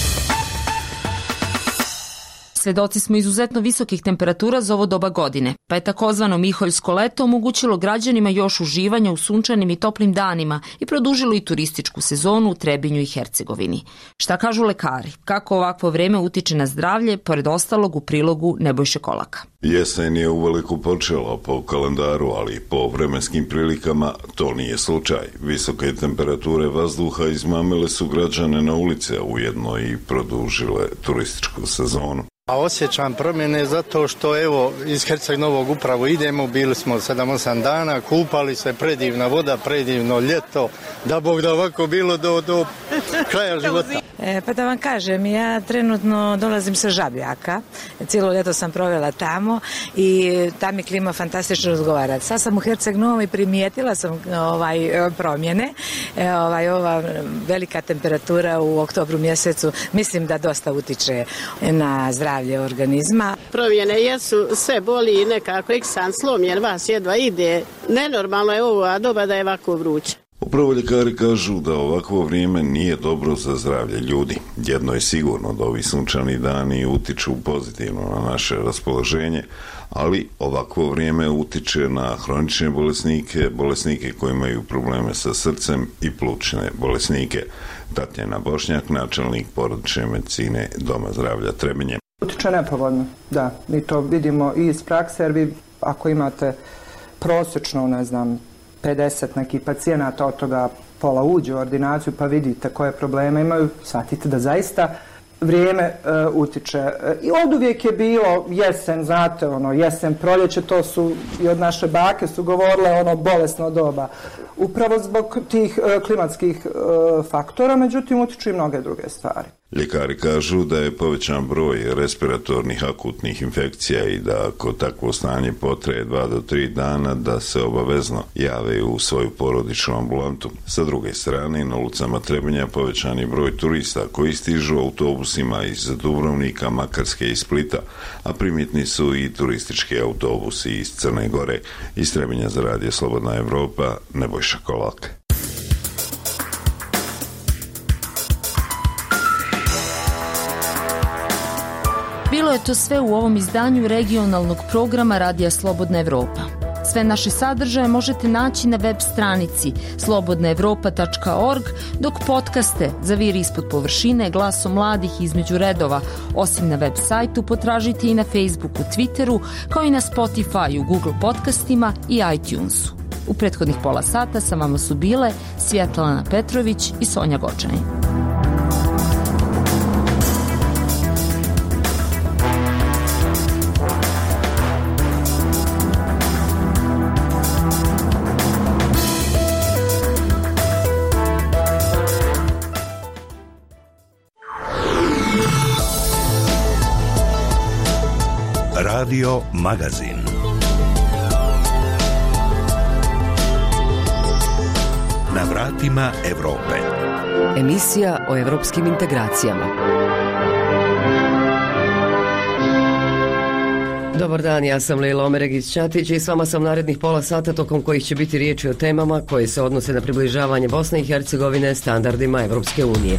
Svedoci smo izuzetno visokih temperatura za ovo doba godine, pa je takozvano Miholjsko leto omogućilo građanima još uživanja u sunčanim i toplim danima i produžilo i turističku sezonu u Trebinju i Hercegovini. Šta kažu lekari? Kako ovakvo vreme utiče na zdravlje, pored ostalog u prilogu Nebojše Kolaka? Jesen je uveliko počela po kalendaru, ali po vremenskim prilikama to nije slučaj. Visoke temperature vazduha izmamile su građane na ulice, a ujedno i produžile turističku sezonu. A osjećam promjene zato što evo iz Herceg Novog upravo idemo, bili smo sedam osam dana, kupali se, predivna voda, predivno ljeto, da Bog da ovako bilo do, do kraja života. E, pa da vam kažem, ja trenutno dolazim sa Žabljaka, cijelo ljeto sam provela tamo i ta mi klima fantastično razgovara. Sad sam u Herceg Novom i primijetila sam ovaj, promjene, e, ovaj, ova velika temperatura u oktobru mjesecu, mislim da dosta utiče na zdravlje organizma. Promjene jesu, sve boli i nekako eksan slomljen, vas jedva ide. Nenormalno je ovo doba da je ovako vruće. Upravo ljekari kažu da ovakvo vrijeme nije dobro za zdravlje ljudi. Jedno je sigurno da ovi sunčani dani utiču pozitivno na naše raspoloženje, ali ovakvo vrijeme utiče na hronične bolesnike, bolesnike koji imaju probleme sa srcem i plućne bolesnike. Tatjana Bošnjak, načelnik porodične medicine Doma zdravlja Trebinje. Utiče nepovoljno, da. Mi to vidimo i iz prakse, jer vi ako imate prosječno, ne znam, pedeset nekih pacijenata, od toga pola uđe u ordinaciju, pa vidite koje probleme imaju, shvatite da zaista vrijeme e, utiče. E, I od uvijek je bilo jesen, znate, ono, jesen, proljeće, to su i od naše bake su govorile, ono, bolesno doba. Upravo zbog tih e, klimatskih e, faktora, međutim, utiču i mnoge druge stvari. Ljekari kažu da je povećan broj respiratornih akutnih infekcija i da ako takvo stanje potraje dva do tri dana da se obavezno jave u svoju porodičnu ambulantu. Sa druge strane, na ulicama Trebinja povećan je broj turista koji stižu autobusima iz Dubrovnika, Makarske i Splita, a primjetni su i turistički autobusi iz Crne Gore. Iz Trebinja za Radio Slobodna Evropa, Nebojša Kolak. Bilo je to sve u ovom izdanju regionalnog programa Radija Slobodna Evropa. Sve naše sadržaje možete naći na web stranici slobodna evropa tačka org, dok podcaste Zaviri ispod površine, Glasom mladih između redova, osim na web sajtu, potražite i na Facebooku, Twitteru, kao i na Spotifyu, Google podcastima i iTunesu. U prethodnih pola sata sa vama su bile Svjetlana Petrović i Sonja Gočanin. Radio Magazin. Na vratima Evrope. Emisija o evropskim integracijama. Dobar dan, ja sam Lejla Omeregić-Ćatić i s vama sam narednih pola sata tokom kojih će biti riječi o temama koje se odnose na približavanje Bosne i Hercegovine standardima Evropske unije.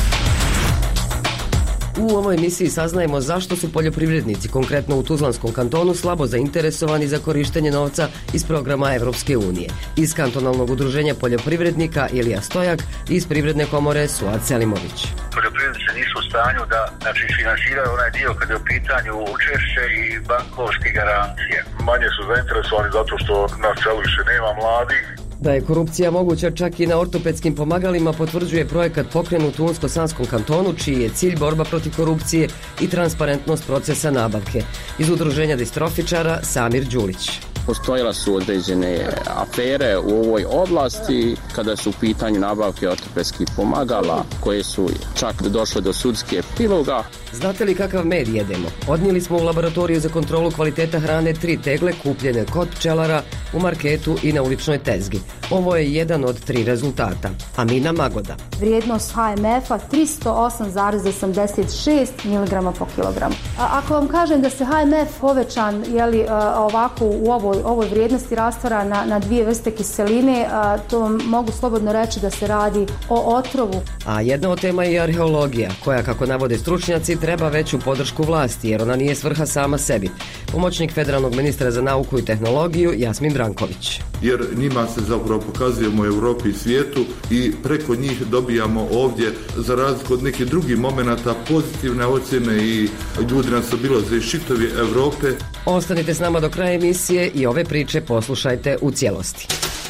U ovoj emisiji saznajemo zašto su poljoprivrednici, konkretno u Tuzlanskom kantonu, slabo zainteresovani za korištenje novca iz programa Evropske unije. Iz kantonalnog udruženja poljoprivrednika Ilija Stojak i iz Privredne komore Suad Selimović. Poljoprivrednici nisu u stanju da znači, finansiraju onaj dio kada je u pitanju učešće i bankovske garancije. Manje su zainteresovani zato što na selu više nema mladih. Da je korupcija moguća čak i na ortopedskim pomagalima potvrđuje projekat pokrenut u Unsko-Sanskom kantonu, čiji je cilj borba protiv korupcije i transparentnost procesa nabavke. Iz udruženja distrofičara Samir Đulić. Postojala su određene afere u ovoj oblasti kada su u pitanju nabavke ortopedskih pomagala koje su čak došle do sudske epiloga. Znate li kakav med jedemo? Odnijeli smo u laboratoriju za kontrolu kvaliteta hrane tri tegle kupljene kod pčelara, u marketu i na uličnoj tezgi. Ovo je jedan od tri rezultata. Amina Magoda. Vrijednost H M F-a tristo osam zarez osamdeset šest miligrama po kilogramu. A ako vam kažem da se H M F povećan jeli, ovako u ovoj, ovoj vrijednosti rastvara na, na dvije vrste kiseline, to vam mogu slobodno reći da se radi o otrovu. A jedna od tema je arheologija, koja, kako navode stručnjaci, treba veću podršku vlasti, jer ona nije svrha sama sebi. Pomoćnik federalnog ministra za nauku i tehnologiju Jasmin Branković. Jer njima se zapravo pokazujemo u Europi i svijetu i preko njih dobijamo ovdje, za razliku od nekih drugih momenata, pozitivne ocjene i ljudi nas obilaze iz čitave Europe. Ostanite s nama do kraja emisije i ove priče poslušajte u cijelosti.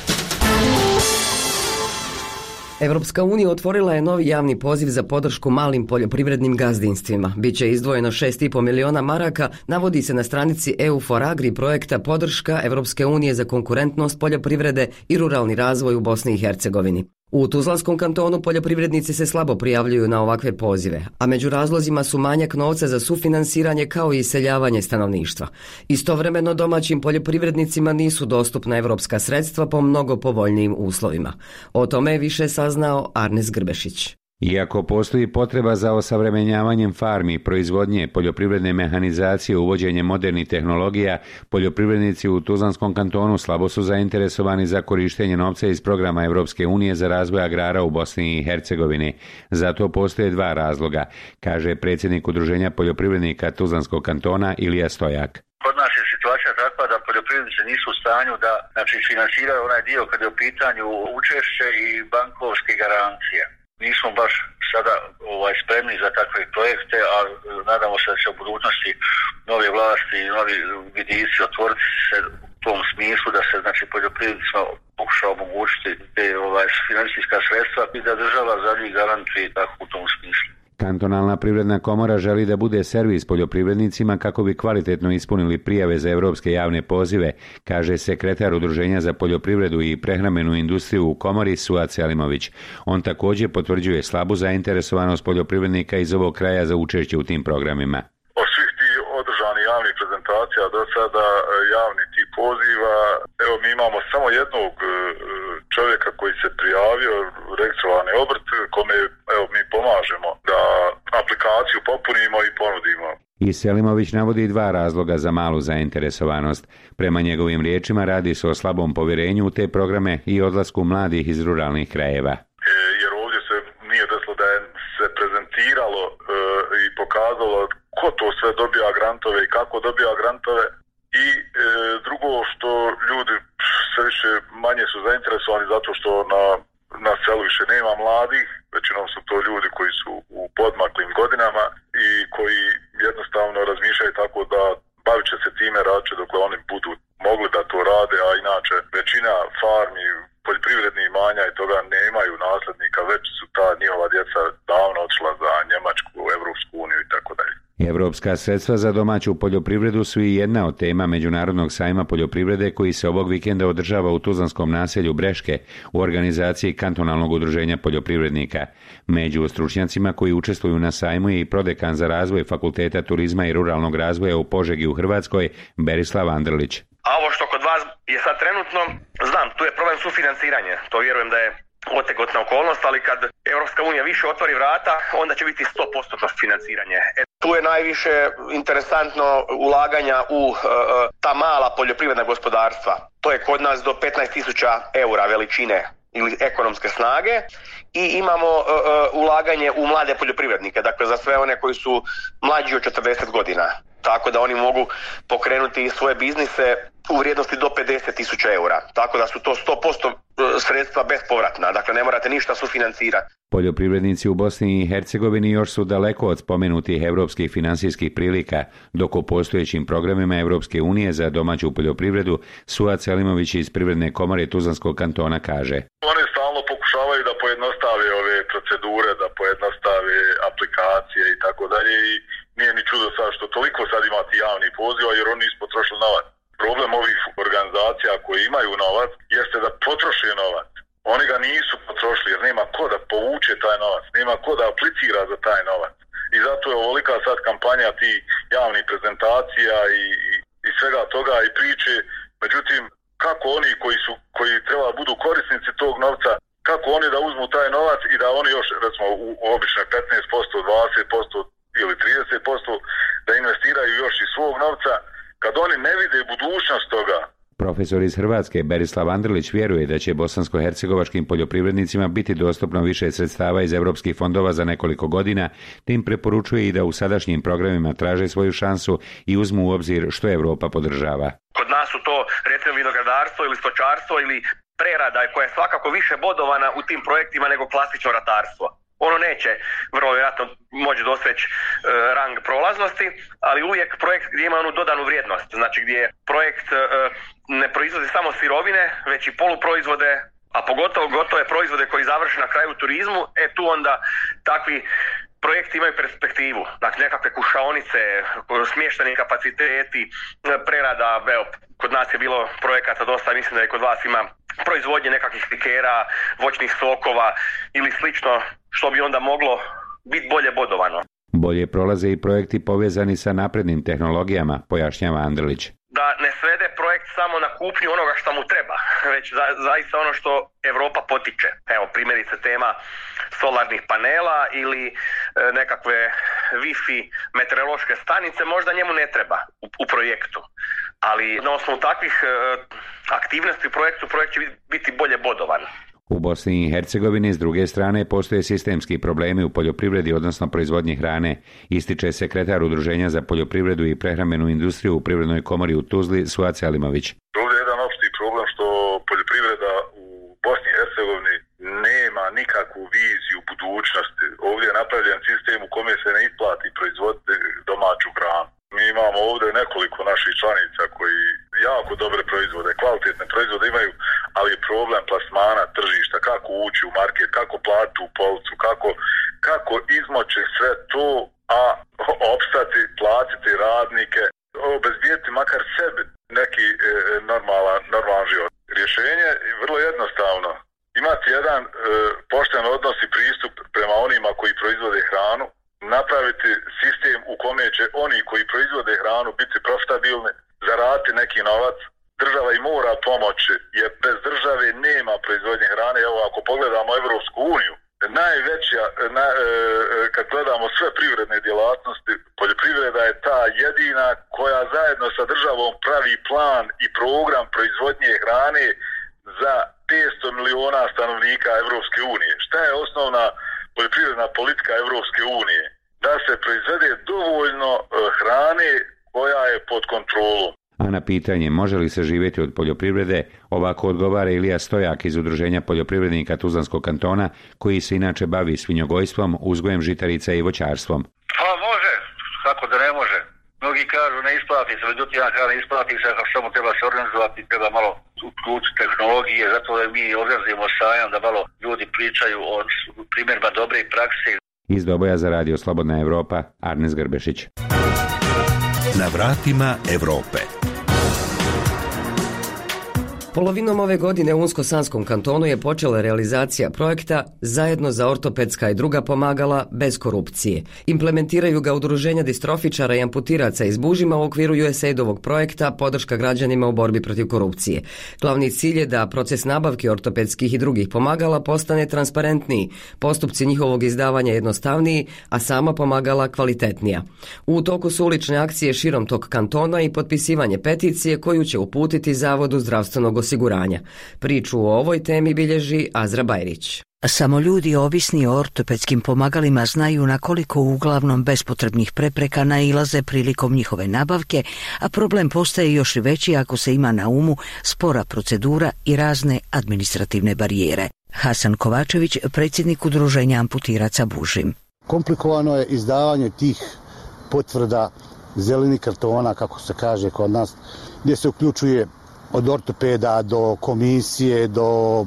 Evropska unija otvorila je novi javni poziv za podršku malim poljoprivrednim gazdinstvima. Biće izdvojeno šest i po miliona maraka, navodi se na stranici E U for Agri projekta podrška Evropske unije za konkurentnost poljoprivrede i ruralni razvoj u Bosni i Hercegovini. U Tuzlanskom kantonu poljoprivrednici se slabo prijavljuju na ovakve pozive, a među razlozima su manjak novca za sufinansiranje kao i iseljavanje stanovništva. Istovremeno domaćim poljoprivrednicima nisu dostupna evropska sredstva po mnogo povoljnijim uslovima. O tome je više saznao Arnes Grbešić. Iako postoji potreba za osavremenjavanjem farmi, proizvodnje, poljoprivredne mehanizacije, uvođenje modernih tehnologija, poljoprivrednici u Tuzlanskom kantonu slabo su zainteresovani za korištenje novca iz programa Evropske unije za razvoj agrara u Bosni i Hercegovini. Zato postoje dva razloga, kaže predsjednik udruženja poljoprivrednika Tuzlanskog kantona Ilija Stojak. Kod nas je situacija takva da poljoprivrednici nisu u stanju da znači, finansiraju onaj dio kada je u pitanju učešće i bankovske garancije. Nismo baš sada ovaj, spremni za takve projekte, a nadamo se da će u budućnosti nove vlasti i novi vidici otvoriti se u tom smislu da se znači, poljoprivrednicima pokuša omogućiti te ovaj, financijska sredstva i da država za njih garantuje tako u tom smislu. Kantonalna privredna komora želi da bude servis poljoprivrednicima kako bi kvalitetno ispunili prijave za evropske javne pozive, kaže sekretar Udruženja za poljoprivredu i prehrambenu industriju u komori Suad Selimović. On također potvrđuje slabu zainteresovanost poljoprivrednika iz ovog kraja za učešće u tim programima. Od svih tih održanih javnih prezentacija do sada javni tip poziva, evo mi imamo samo jednog čovjeka koji se prijavio, registrovani obrt, kome evo mi pomažemo da aplikaciju popunimo i ponudimo. I Selimović navodi dva razloga za malu zainteresovanost. Prema njegovim riječima radi se o slabom povjerenju u te programe i odlasku mladih iz ruralnih krajeva. E, jer ovdje se nije desilo da je se prezentiralo e, i pokazalo ko to sve dobija grantove i kako dobija grantove. I e, drugo što ljudi manje su zainteresovani zato što na, na selu više nema mladih, većinom su to ljudi koji su u podmaklim godinama i koji jednostavno razmišljaju tako da bavit će se time radće dok oni budu mogli da to rade, a inače većina farmi, poljoprivrednih imanja i toga nemaju nasljednika, već su ta njihova djeca davno otišla za Njemačku, Evropsku uniju i tako dalje. Evropska sredstva za domaću poljoprivredu su i jedna od tema Međunarodnog sajma poljoprivrede koji se ovog vikenda održava u tuzlanskom naselju Breške u organizaciji Kantonalnog udruženja poljoprivrednika. Među stručnjacima koji učestvuju na sajmu je i prodekan za razvoj Fakulteta turizma i ruralnog razvoja u Požegi u Hrvatskoj, Berislav Andrlić. A ovo što kod vas je sad trenutno, znam, tu je problem sufinanciranja, to vjerujem da je otegotna okolnost, ali kad Europska unija više otvori vrata, onda će biti sto posto financiranje. E, tu je najviše interesantno ulaganja u uh, ta mala poljoprivredna gospodarstva. To je kod nas do petnaest tisuća eura veličine ili ekonomske snage i imamo uh, uh, ulaganje u mlade poljoprivrednike, dakle za sve one koji su mlađi od četrdeset godina. Tako da oni mogu pokrenuti svoje biznise u vrijednosti do pedeset tisuća eura. Tako da su to sto posto sredstva bespovratna, dakle ne morate ništa sufinancirati. Poljoprivrednici u Bosni i Hercegovini još su daleko od spomenutih europskih financijskih prilika, dok u postojećim programima Europske unije za domaću poljoprivredu Suad Selimović iz Privredne komore Tuzlanskog kantona kaže: Oni stalno pokušavaju da pojednostave ove procedure, da pojednostave aplikacije i tako dalje i nije ni čudo sad što toliko sad imati javni poziva jer oni nisu potrošili novac. Problem ovih organizacija koji imaju novac jeste da potroše novac. Oni ga nisu potrošili jer nema ko da povuče taj novac, nema ko da aplicira za taj novac. I zato je ovolika sad kampanja tih javnih prezentacija i, i, i svega toga i priče. Međutim, kako oni koji su koji treba budu korisnici tog novca, kako oni da uzmu taj novac i da oni još, recimo, u, u obično petnaest posto, dvadeset posto ili trideset posto da investiraju još iz svog novca, kad oni ne vide budućnost toga. Profesor iz Hrvatske Berislav Andrlić vjeruje da će bosansko-hercegovačkim poljoprivrednicima biti dostupno više sredstava iz europskih fondova za nekoliko godina, te im preporučuje i da u sadašnjim programima traže svoju šansu i uzmu u obzir što Europa podržava. Kod nas su to recimo vinogradarstvo ili stočarstvo ili prerada koja je svakako više bodovana u tim projektima nego klasično ratarstvo. Ono neće vrlo vjerojatno moći doseći e, rang prolaznosti, ali uvijek projekt gdje ima onu dodanu vrijednost, znači gdje projekt e, ne proizvodi samo sirovine, već i poluproizvode, a pogotovo gotove proizvode koji završe na kraju u turizmu, e tu onda takvi projekti imaju perspektivu, dakle nekakve kušaonice, smješteni kapaciteti, prerada, evo, kod nas je bilo projekata dosta, mislim da je kod vas ima proizvodnje nekakvih likera, voćnih sokova ili slično, što bi onda moglo biti bolje bodovano. Bolje prolaze i projekti povezani sa naprednim tehnologijama, pojašnjava Andrlić. Da ne svede projekt samo na kupnju onoga što mu treba, već za, zaista ono što Europa potiče. Evo, primjerice tema solarnih panela ili e, nekakve Wi-Fi meteorološke stanice možda njemu ne treba u, u projektu. Ali na osnovu takvih e, aktivnosti u projektu, projekt će biti bolje bodovan. U Bosni i Hercegovini s druge strane postoje sistemski problemi u poljoprivredi, odnosno proizvodnji hrane, ističe sekretar Udruženja za poljoprivredu i prehrambenu industriju u Privrednoj komori u Tuzli, Suad Selimović. Ovdje je jedan opšti problem što poljoprivreda u Bosni i Hercegovini nema nikakvu viziju budućnosti. Ovdje je napravljen sistem u kome se ne isplati proizvoditi domaću hranu. Mi imamo ovdje nekoliko naših članica koji jako dobre proizvode, kvalitetne proizvode imaju, ali je problem plasmana tržišta, kako ući u market, kako platiti u policu, kako, kako izmoći sve to, a opstati, platiti radnike, obezbijeti makar sebi neki e, normalan, normalan život. Rješenje je vrlo jednostavno. Imati jedan e, pošten odnos i pristup prema onima koji proizvode hranu, napraviti sistem u kome će oni koji proizvode hranu biti profitabilni, zaraditi neki novac, država im mora pomoći, jer bez države nema proizvodnje hrane. Evo, ako pogledamo Evropsku uniju, najveća, na, e, kad gledamo sve privredne djelatnosti, poljoprivreda je ta jedina koja zajedno sa državom pravi plan i program proizvodnje hrane za petsto miliona stanovnika Evropske unije. Šta je osnovna poljoprivredna politika Evropske unije? Da se proizvede dovoljno hrane koja je pod kontrolom. A na pitanje može li se živjeti od poljoprivrede, ovako odgovara Ilija Stojak iz Udruženja poljoprivrednika Tuzlanskog kantona, koji se inače bavi svinjogojstvom, uzgojem žitarica i voćarstvom. Pa može, kako da ne može. Mnogi kažu ne isplati se, međutim ja kažem ne isplati se, ako samo treba se organizovati, treba malo uključiti tehnologije, zato da mi organizujemo sajam, da malo ljudi pričaju o primjerima dobre prakse. Iz Doboja za radio Slobodna Evropa, Arnes Grbešić. Na vratima Evrope. Polovinom ove godine u Unsko-Sanskom kantonu je počela realizacija projekta Zajedno za ortopedska i druga pomagala bez korupcije. Implementiraju ga udruženja distrofičara i amputiraca iz Bužima u okviru U S A I D-ovog projekta Podrška građanima u borbi protiv korupcije. Glavni cilj je da proces nabavke ortopedskih i drugih pomagala postane transparentniji, postupci njihovog izdavanja jednostavniji, a sama pomagala kvalitetnija. U toku su ulične akcije širom tog kantona i potpisivanje peticije koju će uputiti Zavodu zdravstvenog osiguranja. Priču o ovoj temi bilježi Azra Bajrić. Samo ljudi ovisni o ortopedskim pomagalima znaju na koliko uglavnom bespotrebnih prepreka nailaze prilikom njihove nabavke, a problem postaje još i veći ako se ima na umu spora procedura i razne administrativne barijere. Hasan Kovačević, predsjednik Udruženja amputiraca Bužim. Komplikovano je izdavanje tih potvrda zelenih kartona, kako se kaže kod nas, gdje se uključuje od ortopeda do komisije, do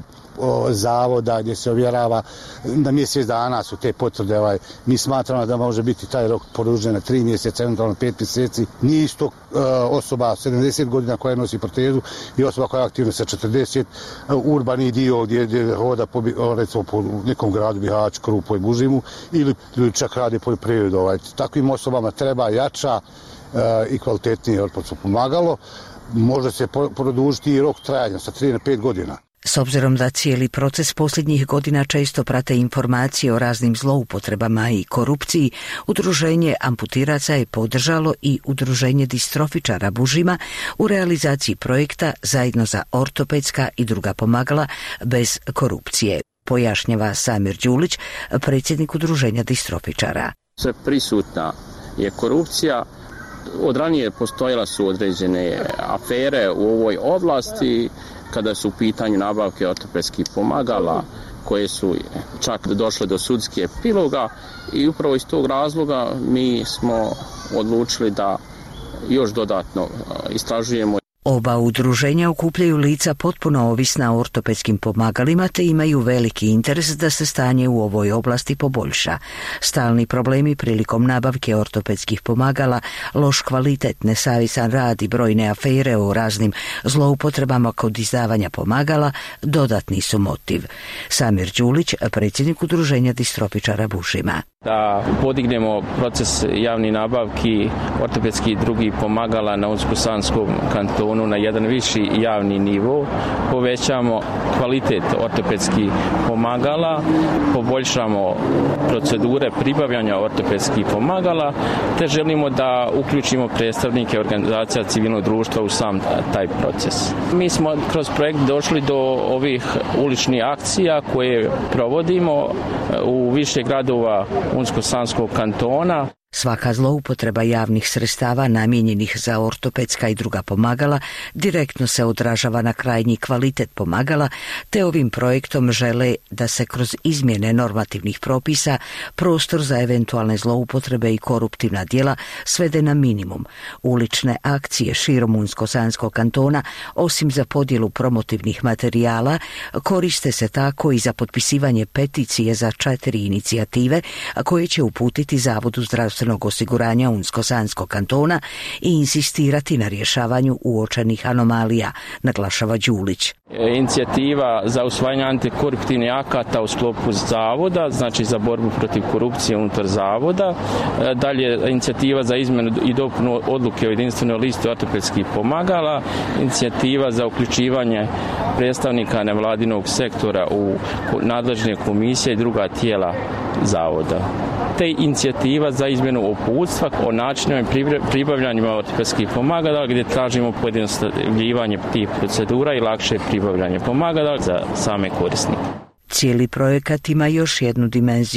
o, zavoda gdje se ovjerava na mjesec dana su te potvrde. Ovaj. Mi smatramo da može biti taj rok produžen na tri mjeseca, eventualno pet mjeseci. Nije isto e, osoba sedamdeset godina koja nosi protezu i osoba koja je aktivna sa četrdeset, urbani dio gdje, gdje hoda po, recimo, po nekom gradu Bihać, Krupoj, Bužimu ili, ili čak radi poljoprivredu. Ovaj. Takvim osobama treba jača e, i kvalitetnije ortopedsko pomagalo. Može se produžiti i rok trajanja sa tri na pet godina. S obzirom da cijeli proces posljednjih godina često prate informacije o raznim zloupotrebama i korupciji, Udruženje amputiraca je podržalo i Udruženje distrofičara Bužima u realizaciji projekta Zajedno za ortopedska i druga pomagala bez korupcije, pojašnjava Samir Đulić, predsjednik Udruženja distrofičara. Sve prisutna je korupcija. Od ranije postojala su određene afere u ovoj oblasti kada su u pitanju nabavke ortopedskih pomagala koje su čak došle do sudskih epiloga i upravo iz tog razloga mi smo odlučili da još dodatno istražujemo. Oba udruženja okupljaju lica potpuno ovisna o ortopedskim pomagalima te imaju veliki interes da se stanje u ovoj oblasti poboljša. Stalni problemi prilikom nabavke ortopedskih pomagala, loš kvalitet, nesavisan rad i brojne afere o raznim zloupotrebama kod izdavanja pomagala dodatni su motiv. Samir Đulić, predsjednik Udruženja distrofičara Bužima. Da podignemo proces javnih nabavki ortopedskih i drugih pomagala na Unsko-Sanskom kantonu na jedan viši javni nivo, povećamo kvalitet ortopedskih pomagala, poboljšamo procedure pribavljanja ortopedskih pomagala, te želimo da uključimo predstavnike organizacija civilnog društva u sam taj proces. Mi smo kroz projekt došli do ovih uličnih akcija koje provodimo u više gradova Unsko-Sanskog kantona. Svaka zloupotreba javnih sredstava namijenjenih za ortopedska i druga pomagala direktno se odražava na krajnji kvalitet pomagala, te ovim projektom žele da se kroz izmjene normativnih propisa prostor za eventualne zloupotrebe i koruptivna djela svede na minimum. Ulične akcije širom Unsko-Sanskog kantona, osim za podjelu promotivnih materijala, koriste se tako i za potpisivanje peticije za četiri inicijative koje će uputiti Zavodu zdravstvenog osiguranja Unsko-Sanskog kantona i insistirati na rješavanju uočenih anomalija, naglašava Đulić. Inicijativa za usvajanje antikoruptivnih akata u sklopu zavoda, znači za borbu protiv korupcije unutar zavoda. Dalje, inicijativa za izmjenu i dopunu odluke o jedinstvenoj listi ortopedskih pomagala, inicijativa za uključivanje predstavnika nevladinog sektora u nadležne komisije i druga tijela zavoda. Te inicijativa za izmjenu uputstva o načinima i pribavljanjima ortopedskih pomagala gdje tražimo pojednostavljivanje tih procedura i lakše pribavljanje pomagala za same korisnike. Cijeli projekat ima još jednu dimenziju.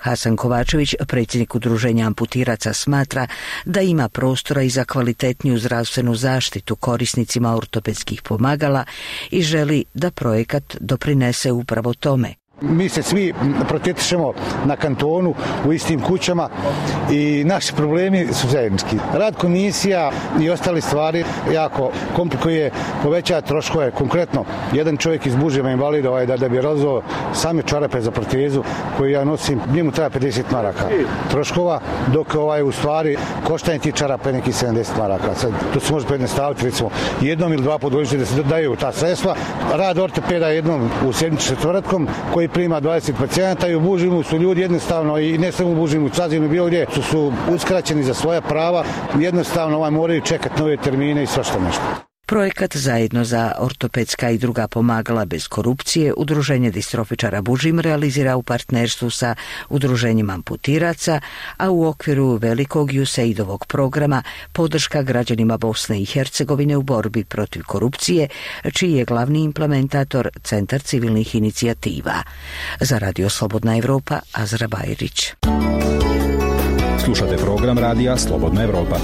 Hasan Kovačević, predsjednik udruženja amputiraca, smatra da ima prostora i za kvalitetniju zdravstvenu zaštitu korisnicima ortopedskih pomagala i želi da projekat doprinese upravo tome. Mi se svi protetišemo na kantonu u istim kućama i naši problemi su zajednički. Rad komisija i ostale stvari jako komplikuje, povećava troškove. Konkretno, jedan čovjek iz Bužema invalida ovaj, da, da bi razvao same čarape za protezu koju ja nosim, njemu treba pedeset maraka troškova, dok ovaj, u stvari koštanje tih čarapa je neki sedamdeset maraka. Sad, to se može pojednostaviti, recimo, jednom ili dva podvojište da se daju ta sredstva. Rad ortopeda jednom u sedmicu četvrtkom koji prima dvadeset pacijenata i u Bužimu su ljudi jednostavno, i ne samo u Bužimu, u Cazinu, bilo gdje, su, su uskraćeni za svoja prava, jednostavno ovaj, moraju čekati nove termine i svašta nešto. Projekat Zajedno za ortopedska i druga pomagala bez korupcije Udruženje distrofičara Bužim realizira u partnerstvu sa Udruženjem amputiraca, a u okviru velikog U S A I D-ovog programa podrška građanima Bosne i Hercegovine u borbi protiv korupcije, čiji je glavni implementator Centar civilnih inicijativa. Za Radio Slobodna Evropa, Azra Bajrić. Slušate program radija Slobodna Evropa.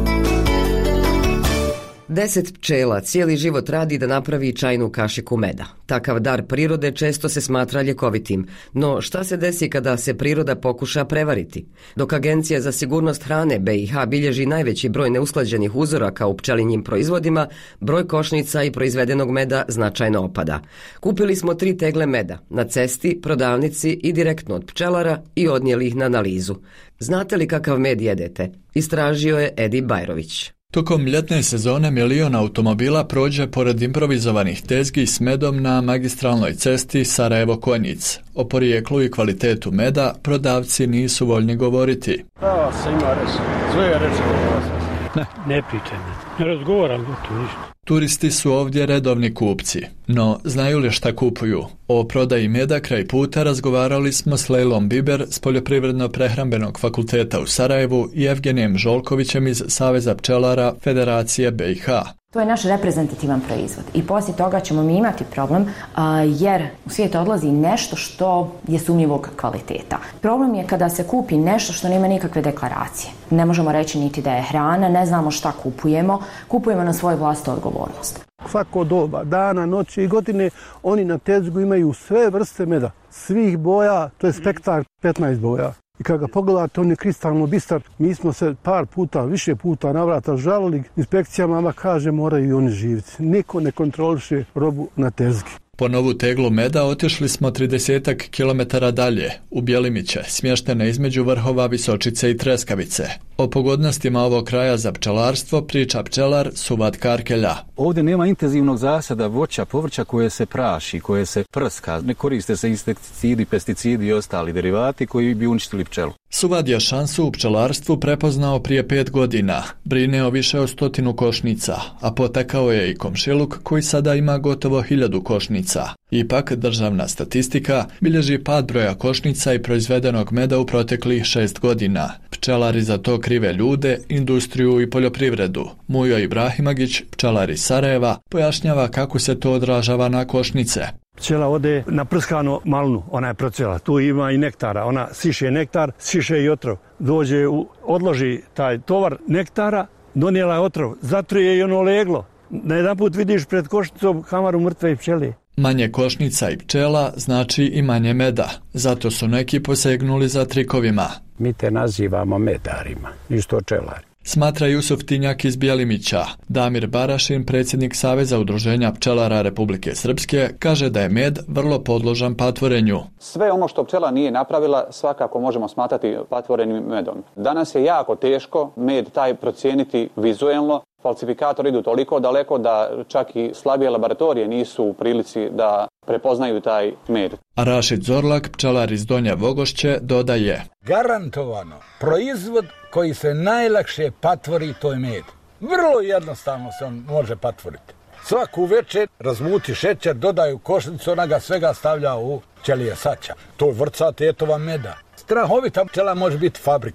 Deset pčela cijeli život radi da napravi čajnu kašiku meda. Takav dar prirode često se smatra ljekovitim, no šta se desi kada se priroda pokuša prevariti? Dok Agencija za sigurnost hrane B i H bilježi najveći broj neusklađenih uzoraka u pčelinjim proizvodima, broj košnica i proizvedenog meda značajno opada. Kupili smo tri tegle meda na cesti, prodavnici i direktno od pčelara i odnijeli ih na analizu. Znate li kakav med jedete? Istražio je Edi Bajrović. Tokom ljetne sezone milion automobila prođe pored improvizovanih tezgi s medom na magistralnoj cesti Sarajevo-Konjic. O porijeklu i kvalitetu meda prodavci nisu voljni govoriti. Da, se ima reći. Sve je reći. Ne, ne pričaj mi. Ne razgovaram gotovo ništa. Turisti su ovdje redovni kupci, no znaju li šta kupuju? O prodaji meda kraj puta razgovarali smo s Lejlom Biber s Poljoprivredno-prehrambenog fakulteta u Sarajevu i Evgenijem Žolkovićem iz Saveza pčelara Federacije B i H. To je naš reprezentativan proizvod i poslije toga ćemo mi imati problem a, jer u svijet odlazi nešto što je sumnjivog kvaliteta. Problem je kada se kupi nešto što nema nikakve deklaracije. Ne možemo reći niti da je hrana, ne znamo šta kupujemo, kupujemo na svoju vlastitu odgovornost. Svako doba, dana, noći i godine, oni na tezgu imaju sve vrste meda, svih boja, to je spektar petnaest boja. I kada ga pogledate, on je kristalno bistar. Mi smo se par puta, više puta navrata žalili inspekcijama, ama kaže moraju i oni živjeti. Niko ne kontroliše robu na tezgi. Po novu teglu meda otišli smo tridesetak kilometara dalje, u Bjelimiće, smještene između vrhova Visočice i Treskavice. O pogodnostima ovog kraja za pčelarstvo priča pčelar Suvat Karkelja. Ovdje nema intenzivnog zasada voća, povrća koje se praši, koje se prska. Ne koriste se insekticidi, pesticidi i ostali derivati koji bi uništili pčelu. Suvad je šansu u pčelarstvu prepoznao prije pet godina. Brine o više od stotinu košnica, a potekao je i komšiluk koji sada ima gotovo hiljadu košnica. Ipak, državna statistika bilježi pad broja košnica i proizvedenog meda u proteklih šest godina. Pčelari za to krive ljude, industriju i poljoprivredu. Mujo Ibrahimagić, pčelar iz Sarajeva, pojašnjava kako se to odražava na košnice. Pčela ode na prskanu malnu, ona je procela, tu ima i nektara, ona siše nektar, siše i otrov. Dođe, u, odloži taj tovar nektara, donijela je otrov, zatruje i ono leglo. Na jedan put vidiš pred košnicom kamaru mrtve pčele. Manje košnica i pčela znači i manje meda, zato su neki posegnuli za trikovima. Mi te nazivamo medarima, ništo pčelari. Smatra Jusuf Tinjak iz Bjelimića. Damir Barašin, predsjednik Saveza udruženja pčelara Republike Srpske, kaže da je med vrlo podložan patvorenju. Sve ono što pčela nije napravila svakako možemo smatrati patvorenim medom. Danas je jako teško med taj procijeniti vizuelno. Falsifikatori idu toliko daleko da čak i slabije laboratorije nisu u prilici da prepoznaju taj med. A Rašid Zorlak, pčelar iz Donje Vogošće, dodaje: Garantovano, proizvod koji se najlakše patvori, to je med. Vrlo jednostavno se on može patvoriti. Svaku večer razmuti šećer, dodaju košnicu, ona ga svega stavlja u ćelije saća. To je vrca tetova meda. Strahovita pčela može biti fabrika.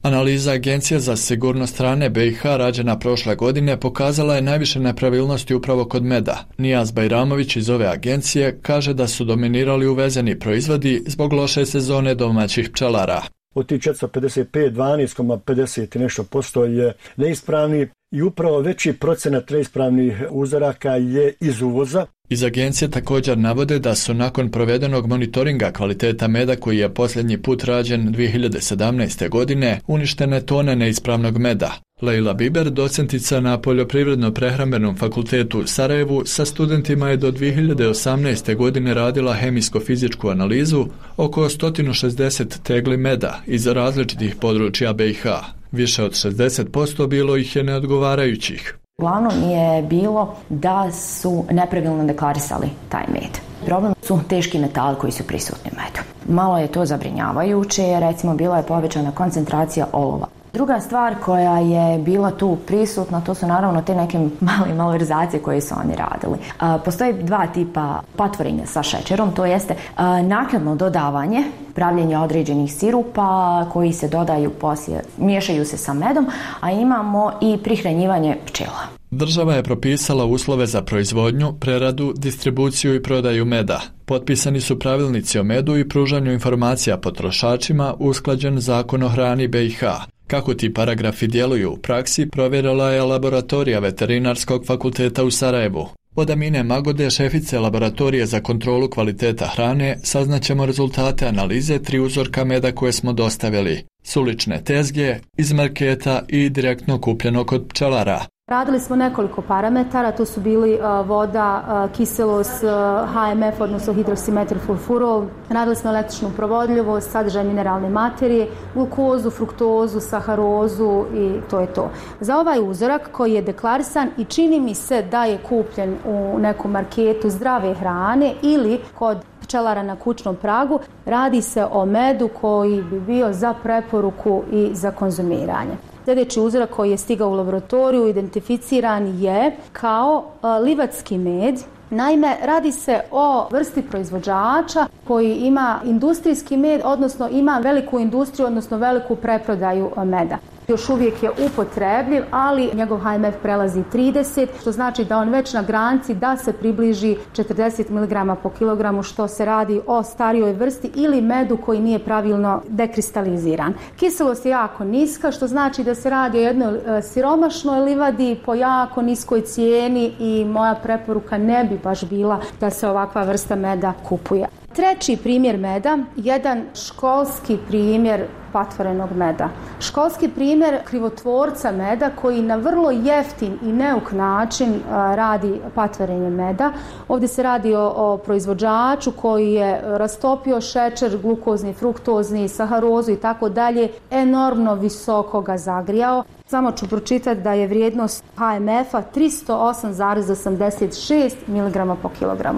Analiza Agencije za sigurnost hrane B i H rađena prošle godine pokazala je najviše nepravilnosti upravo kod meda. Nijaz Bajramović iz ove agencije kaže da su dominirali uvezeni proizvodi zbog loše sezone domaćih pčelara. Od tih četiristo pedeset pet, dvanaest zarez pedeset i nešto posto je neispravni i upravo veći procenat neispravnih uzoraka je iz uvoza. Iz agencije također navode da su nakon provedenog monitoringa kvaliteta meda koji je posljednji put rađen dvije hiljade sedamnaeste. godine uništene tone neispravnog meda. Leila Biber, docentica na Poljoprivredno-prehrambenom fakultetu u Sarajevu, sa studentima je do dvije hiljade osamnaeste. godine radila hemijsko-fizičku analizu oko sto šezdeset tegli meda iz različitih područja B i H. Više od šezdeset posto bilo ih je neodgovarajućih. Uglavnom je bilo da su nepravilno deklarisali taj med. Problem su teški metali koji su prisutni u medu. Malo je to zabrinjavajuće jer recimo bila je povećana koncentracija olova. Druga stvar koja je bila tu prisutna, to su naravno te neke male malverzacije koje su oni radili. A, postoje dva tipa patvorenja sa šećerom, to jeste a, naknadno dodavanje, pravljenje određenih sirupa koji se dodaju poslije, miješaju se sa medom, a imamo i prihranjivanje pčela. Država je propisala uslove za proizvodnju, preradu, distribuciju i prodaju meda. Potpisani su pravilnici o medu i pružanju informacija potrošačima, usklađen Zakon o hrani B i H. Kako ti paragrafi djeluju u praksi, provjerila je laboratorija Veterinarskog fakulteta u Sarajevu. Od Amine Magode, šefice laboratorije za kontrolu kvaliteta hrane, saznaćemo rezultate analize tri uzorka meda koje smo dostavili. S ulične tezge, iz marketa i direktno kupljeno kod pčelara. Radili smo nekoliko parametara, to su bili uh, voda, uh, kiselost, uh, H M F, odnosno hidroksimetilfurfurol. Radili smo električnu provodljivost, sadržaj mineralne materije, glukozu, fruktozu, saharozu i to je to. Za ovaj uzorak koji je deklarisan i čini mi se da je kupljen u nekom marketu zdrave hrane ili kod pčelara na kućnom pragu, radi se o medu koji bi bio za preporuku i za konzumiranje. Sljedeći uzorak koji je stigao u laboratoriju identificiran je kao livatski med. Naime, radi se o vrsti proizvođača koji ima industrijski med, odnosno ima veliku industriju, odnosno veliku preprodaju meda. Još uvijek je upotrebljiv, ali njegov H M F prelazi trideset, što znači da on već na granici da se približi četrdeset miligrama po kilogramu, što se radi o starijoj vrsti ili medu koji nije pravilno dekristaliziran. Kiselost je jako niska, što znači da se radi o jednoj siromašnoj livadi po jako niskoj cijeni i moja preporuka ne bi baš bila da se ovakva vrsta meda kupuje. Treći primjer meda, jedan školski primjer patvorenog meda. Školski primjer krivotvorca meda koji na vrlo jeftin i neuk način a, radi patvorenje meda. Ovdje se radi o, o proizvođaču koji je rastopio šećer, glukozni, fruktozni, saharozu i tako dalje, enormno visoko ga zagrijao. Samo ću pročitati da je vrijednost H M F-a tristo osam zarez osamdeset šest miligrama po kilogramu.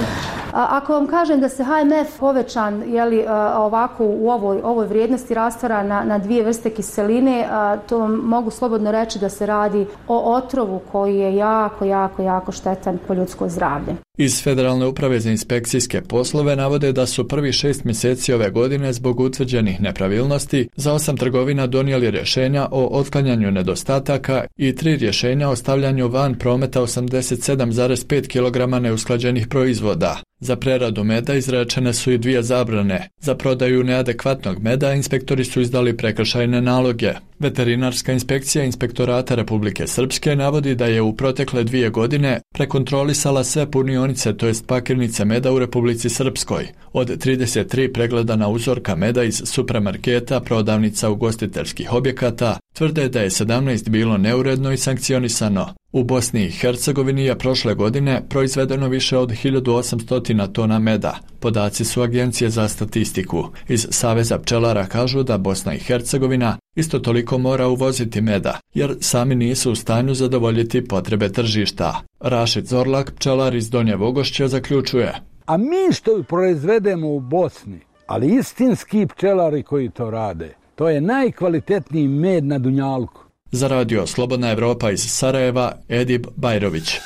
Ako vam kažem da se H M F povećan jeli, ovako u ovoj, ovoj vrijednosti rastvara na, na dvije vrste kiseline, to vam mogu slobodno reći da se radi o otrovu koji je jako, jako, jako štetan po ljudsko zdravlje. Iz Federalne uprave za inspekcijske poslove navode da su prvi šest mjeseci ove godine zbog utvrđenih nepravilnosti za osam trgovina donijeli rješenja o otklanjanju nedostataka i tri rješenja o stavljanju van prometa osamdeset sedam zarez pet kilograma neusklađenih proizvoda. Za preradu meda izrečene su i dvije zabrane. Za prodaju neadekvatnog meda inspektori su izdali prekršajne naloge. Veterinarska inspekcija Inspektorata Republike Srpske navodi da je u protekle dvije godine prekontrolisala sve punionice, to jest pakirnice meda u Republici Srpskoj. Od trideset tri pregledana uzorka meda iz supermarketa, prodavnica, ugostiteljskih objekata, tvrde da je sedamnaest bilo neuredno i sankcionisano. U Bosni i Hercegovini je prošle godine proizvedeno više od hiljadu osamsto tona meda. Podaci su Agencije za statistiku. Iz Saveza pčelara kažu da Bosna i Hercegovina isto toliko mora uvoziti meda, jer sami nisu u stanju zadovoljiti potrebe tržišta. Rašid Zorlak, pčelar iz Donje Vogošće, zaključuje: A mi što proizvedemo u Bosni, ali istinski pčelari koji to rade, to je najkvalitetniji med na dunjalku. Za radio Slobodna Evropa iz Sarajeva, Edib Bajrović.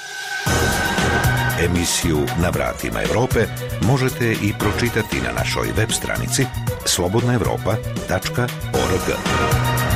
Emisiju Na vratima Evrope možete i pročitati na našoj web stranici slobodna evropa tačka org.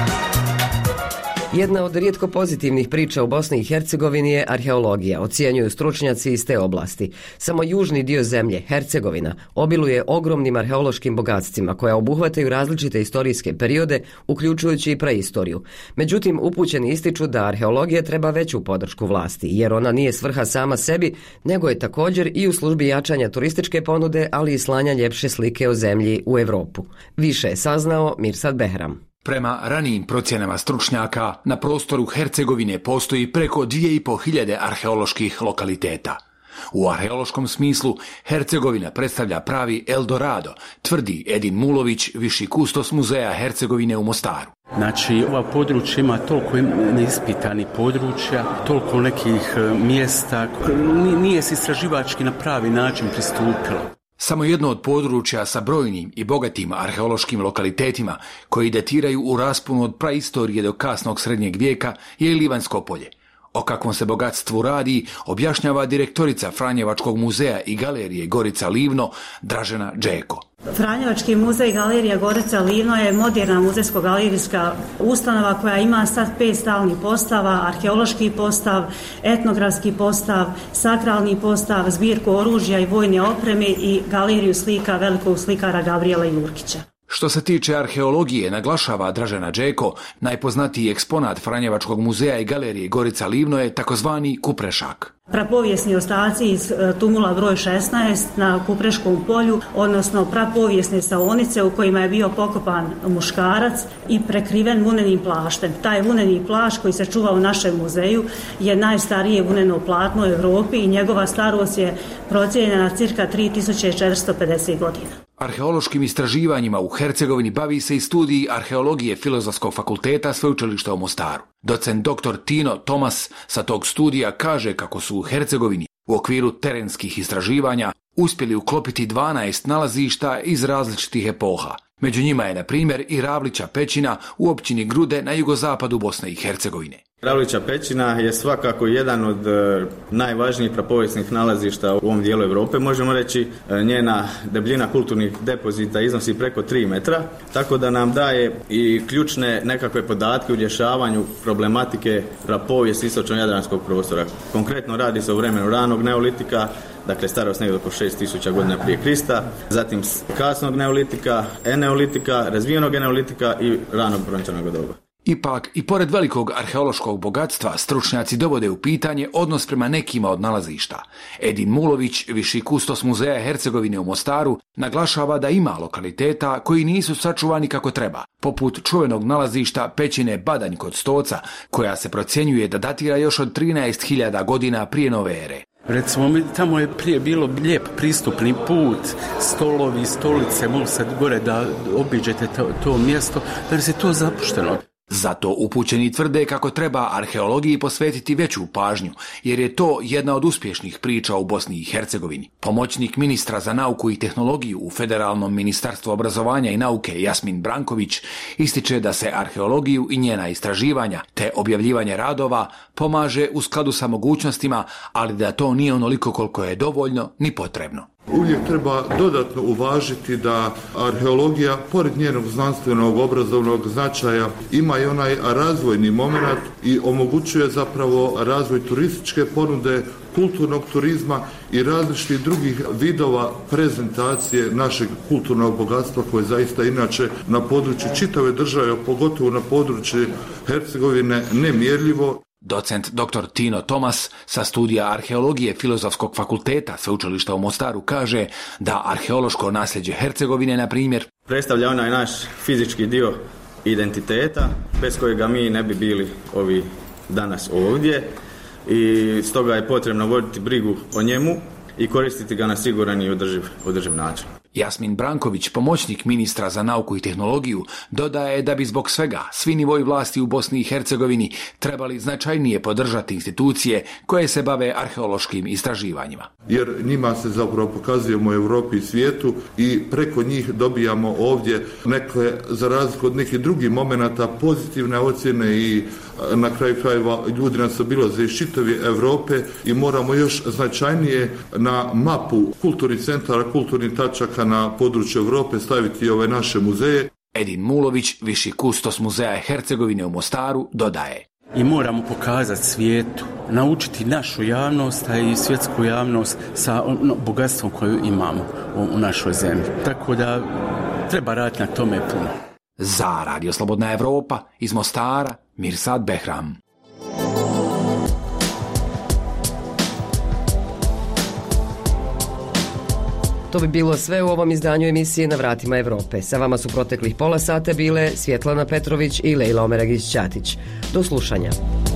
Jedna od rijetko pozitivnih priča u Bosni i Hercegovini je arheologija, ocjenjuju stručnjaci iz te oblasti. Samo južni dio zemlje, Hercegovina, obiluje ogromnim arheološkim bogatstvima koja obuhvataju različite historijske periode, uključujući i preistoriju. Međutim, upućeni ističu da arheologija treba veću podršku vlasti, jer ona nije svrha sama sebi, nego je također i u službi jačanja turističke ponude, ali i slanja ljepše slike o zemlji u Europu. Više je saznao Mirsad Behram. Prema ranijim procjenama stručnjaka, na prostoru Hercegovine postoji preko dvije i pol hiljade arheoloških lokaliteta. U arheološkom smislu, Hercegovina predstavlja pravi Eldorado, tvrdi Edin Mulović, viši kustos muzeja Hercegovine u Mostaru. Znači, ova područja ima toliko neispitanih područja, toliko nekih mjesta, nije se istraživački na pravi način pristupilo. Samo jedno od područja sa brojnim i bogatim arheološkim lokalitetima koji datiraju u rasponu od praistorije do kasnog srednjeg vijeka je Livanjsko polje. O kakvom se bogatstvu radi objašnjava direktorica Franjevačkog muzeja i galerije Gorica Livno Dražena Džeko. Franjevački muzej i galerija Gorica Livno je moderna muzejsko-galerijska ustanova koja ima sad pet stalnih postava, arheološki postav, etnografski postav, sakralni postav, zbirku oružja i vojne opreme i galeriju slika velikog slikara Gavrijela Jurkića. Što se tiče arheologije, naglašava Dražena Džeko, najpoznatiji eksponat Franjevačkog muzeja i galerije Gorica Livno je takozvani kuprešak. Prapovijesni ostaci iz tumula broj šesnaest na Kupreškom polju, odnosno prapovijesne saonice u kojima je bio pokopan muškarac i prekriven vunenim plaštem. Taj vuneni plašt koji se čuva u našem muzeju je najstarije vuneno platno u Europi i njegova starost je procijenjena na cirka tri tisuće četiristo pedeset godina. Arheološkim istraživanjima u Hercegovini bavi se i studij arheologije Filozofskog fakulteta Sveučilišta u Mostaru. Docent doktor Tino Tomas sa tog studija kaže kako su u Hercegovini u okviru terenskih istraživanja uspjeli uklopiti dvanaest nalazišta iz različitih epoha. Među njima je, na primjer, i Ravlića pećina u općini Grude na jugozapadu Bosne i Hercegovine. Ravlića pećina je svakako jedan od e, najvažnijih prapovijesnih nalazišta u ovom dijelu Europe. Možemo reći e, njena debljina kulturnih depozita iznosi preko tri metra, tako da nam daje i ključne nekakve podatke u rješavanju problematike prapovijesti istočno-jadranskog prostora. Konkretno radi se o vremenu ranog neolitika, dakle starost negdje oko šest tisuća godina prije Krista, zatim kasnog neolitika, eneolitika, razvijenog eneolitika i ranog brončanog doba. Ipak, i pored velikog arheološkog bogatstva, stručnjaci dovode u pitanje odnos prema nekima od nalazišta. Edin Mulović, viši kustos muzeja Hercegovine u Mostaru, naglašava da ima lokaliteta koji nisu sačuvani kako treba, poput čuvenog nalazišta pećine Badanj kod Stoca, koja se procjenjuje da datira još od trinaest hiljada godina prije nove ere. Recimo, tamo je prije bilo lijep pristupni put, stolovi, stolice, mogu sad gore da obiđete to, to mjesto, da je to zapušteno. Zato upućeni tvrde kako treba arheologiji posvetiti veću pažnju, jer je to jedna od uspješnih priča u Bosni i Hercegovini. Pomoćnik ministra za nauku i tehnologiju u Federalnom ministarstvu obrazovanja i nauke Jasmin Branković ističe da se arheologiju i njena istraživanja te objavljivanje radova pomaže u skladu sa mogućnostima, ali da to nije onoliko koliko je dovoljno ni potrebno. Uvijek treba dodatno uvažiti da arheologija, pored njenog znanstvenog obrazovnog značaja, ima i onaj razvojni moment i omogućuje zapravo razvoj turističke ponude, kulturnog turizma i različitih drugih vidova prezentacije našeg kulturnog bogatstva koje zaista inače na području čitave države, pogotovo na području Hercegovine, nemjerljivo. Docent doktor Tino Tomas sa studija arheologije Filozofskog fakulteta Sveučilišta u Mostaru kaže da arheološko nasljeđe Hercegovine, na primjer, predstavlja onaj naš fizički dio identiteta bez kojega mi ne bi bili ovi danas ovdje i stoga je potrebno voditi brigu o njemu i koristiti ga na siguran i održiv, održiv način. Jasmin Branković, pomoćnik ministra za nauku i tehnologiju, dodaje da bi zbog svega svi nivoji vlasti u Bosni i Hercegovini trebali značajnije podržati institucije koje se bave arheološkim istraživanjima. Jer njima se zapravo pokazujemo u Europi i svijetu i preko njih dobijamo ovdje neke, za razliku od nekih drugih momenata, pozitivne ocjene i na kraju krajeva ljudi nas obilaze iz čitave Europe i moramo još značajnije na mapu kulturnih centara, kulturnih tačaka na području Europe staviti ove naše muzeje. Edin Mulović, viši kustos muzeja Hercegovine u Mostaru, dodaje. I moramo pokazati svijetu, naučiti našu javnost, a i svjetsku javnost sa ono, bogatstvom koju imamo u, u našoj zemlji. Tako da treba raditi na tome puno. Za Radio Slobodna Evropa iz Mostara, Mirsad Behram. To bi bilo sve u ovom izdanju emisije Na vratima Evrope. Sa vama su proteklih pola sata bile Svjetlana Petrović i Lejla Omeragić-Ćatić. Do slušanja.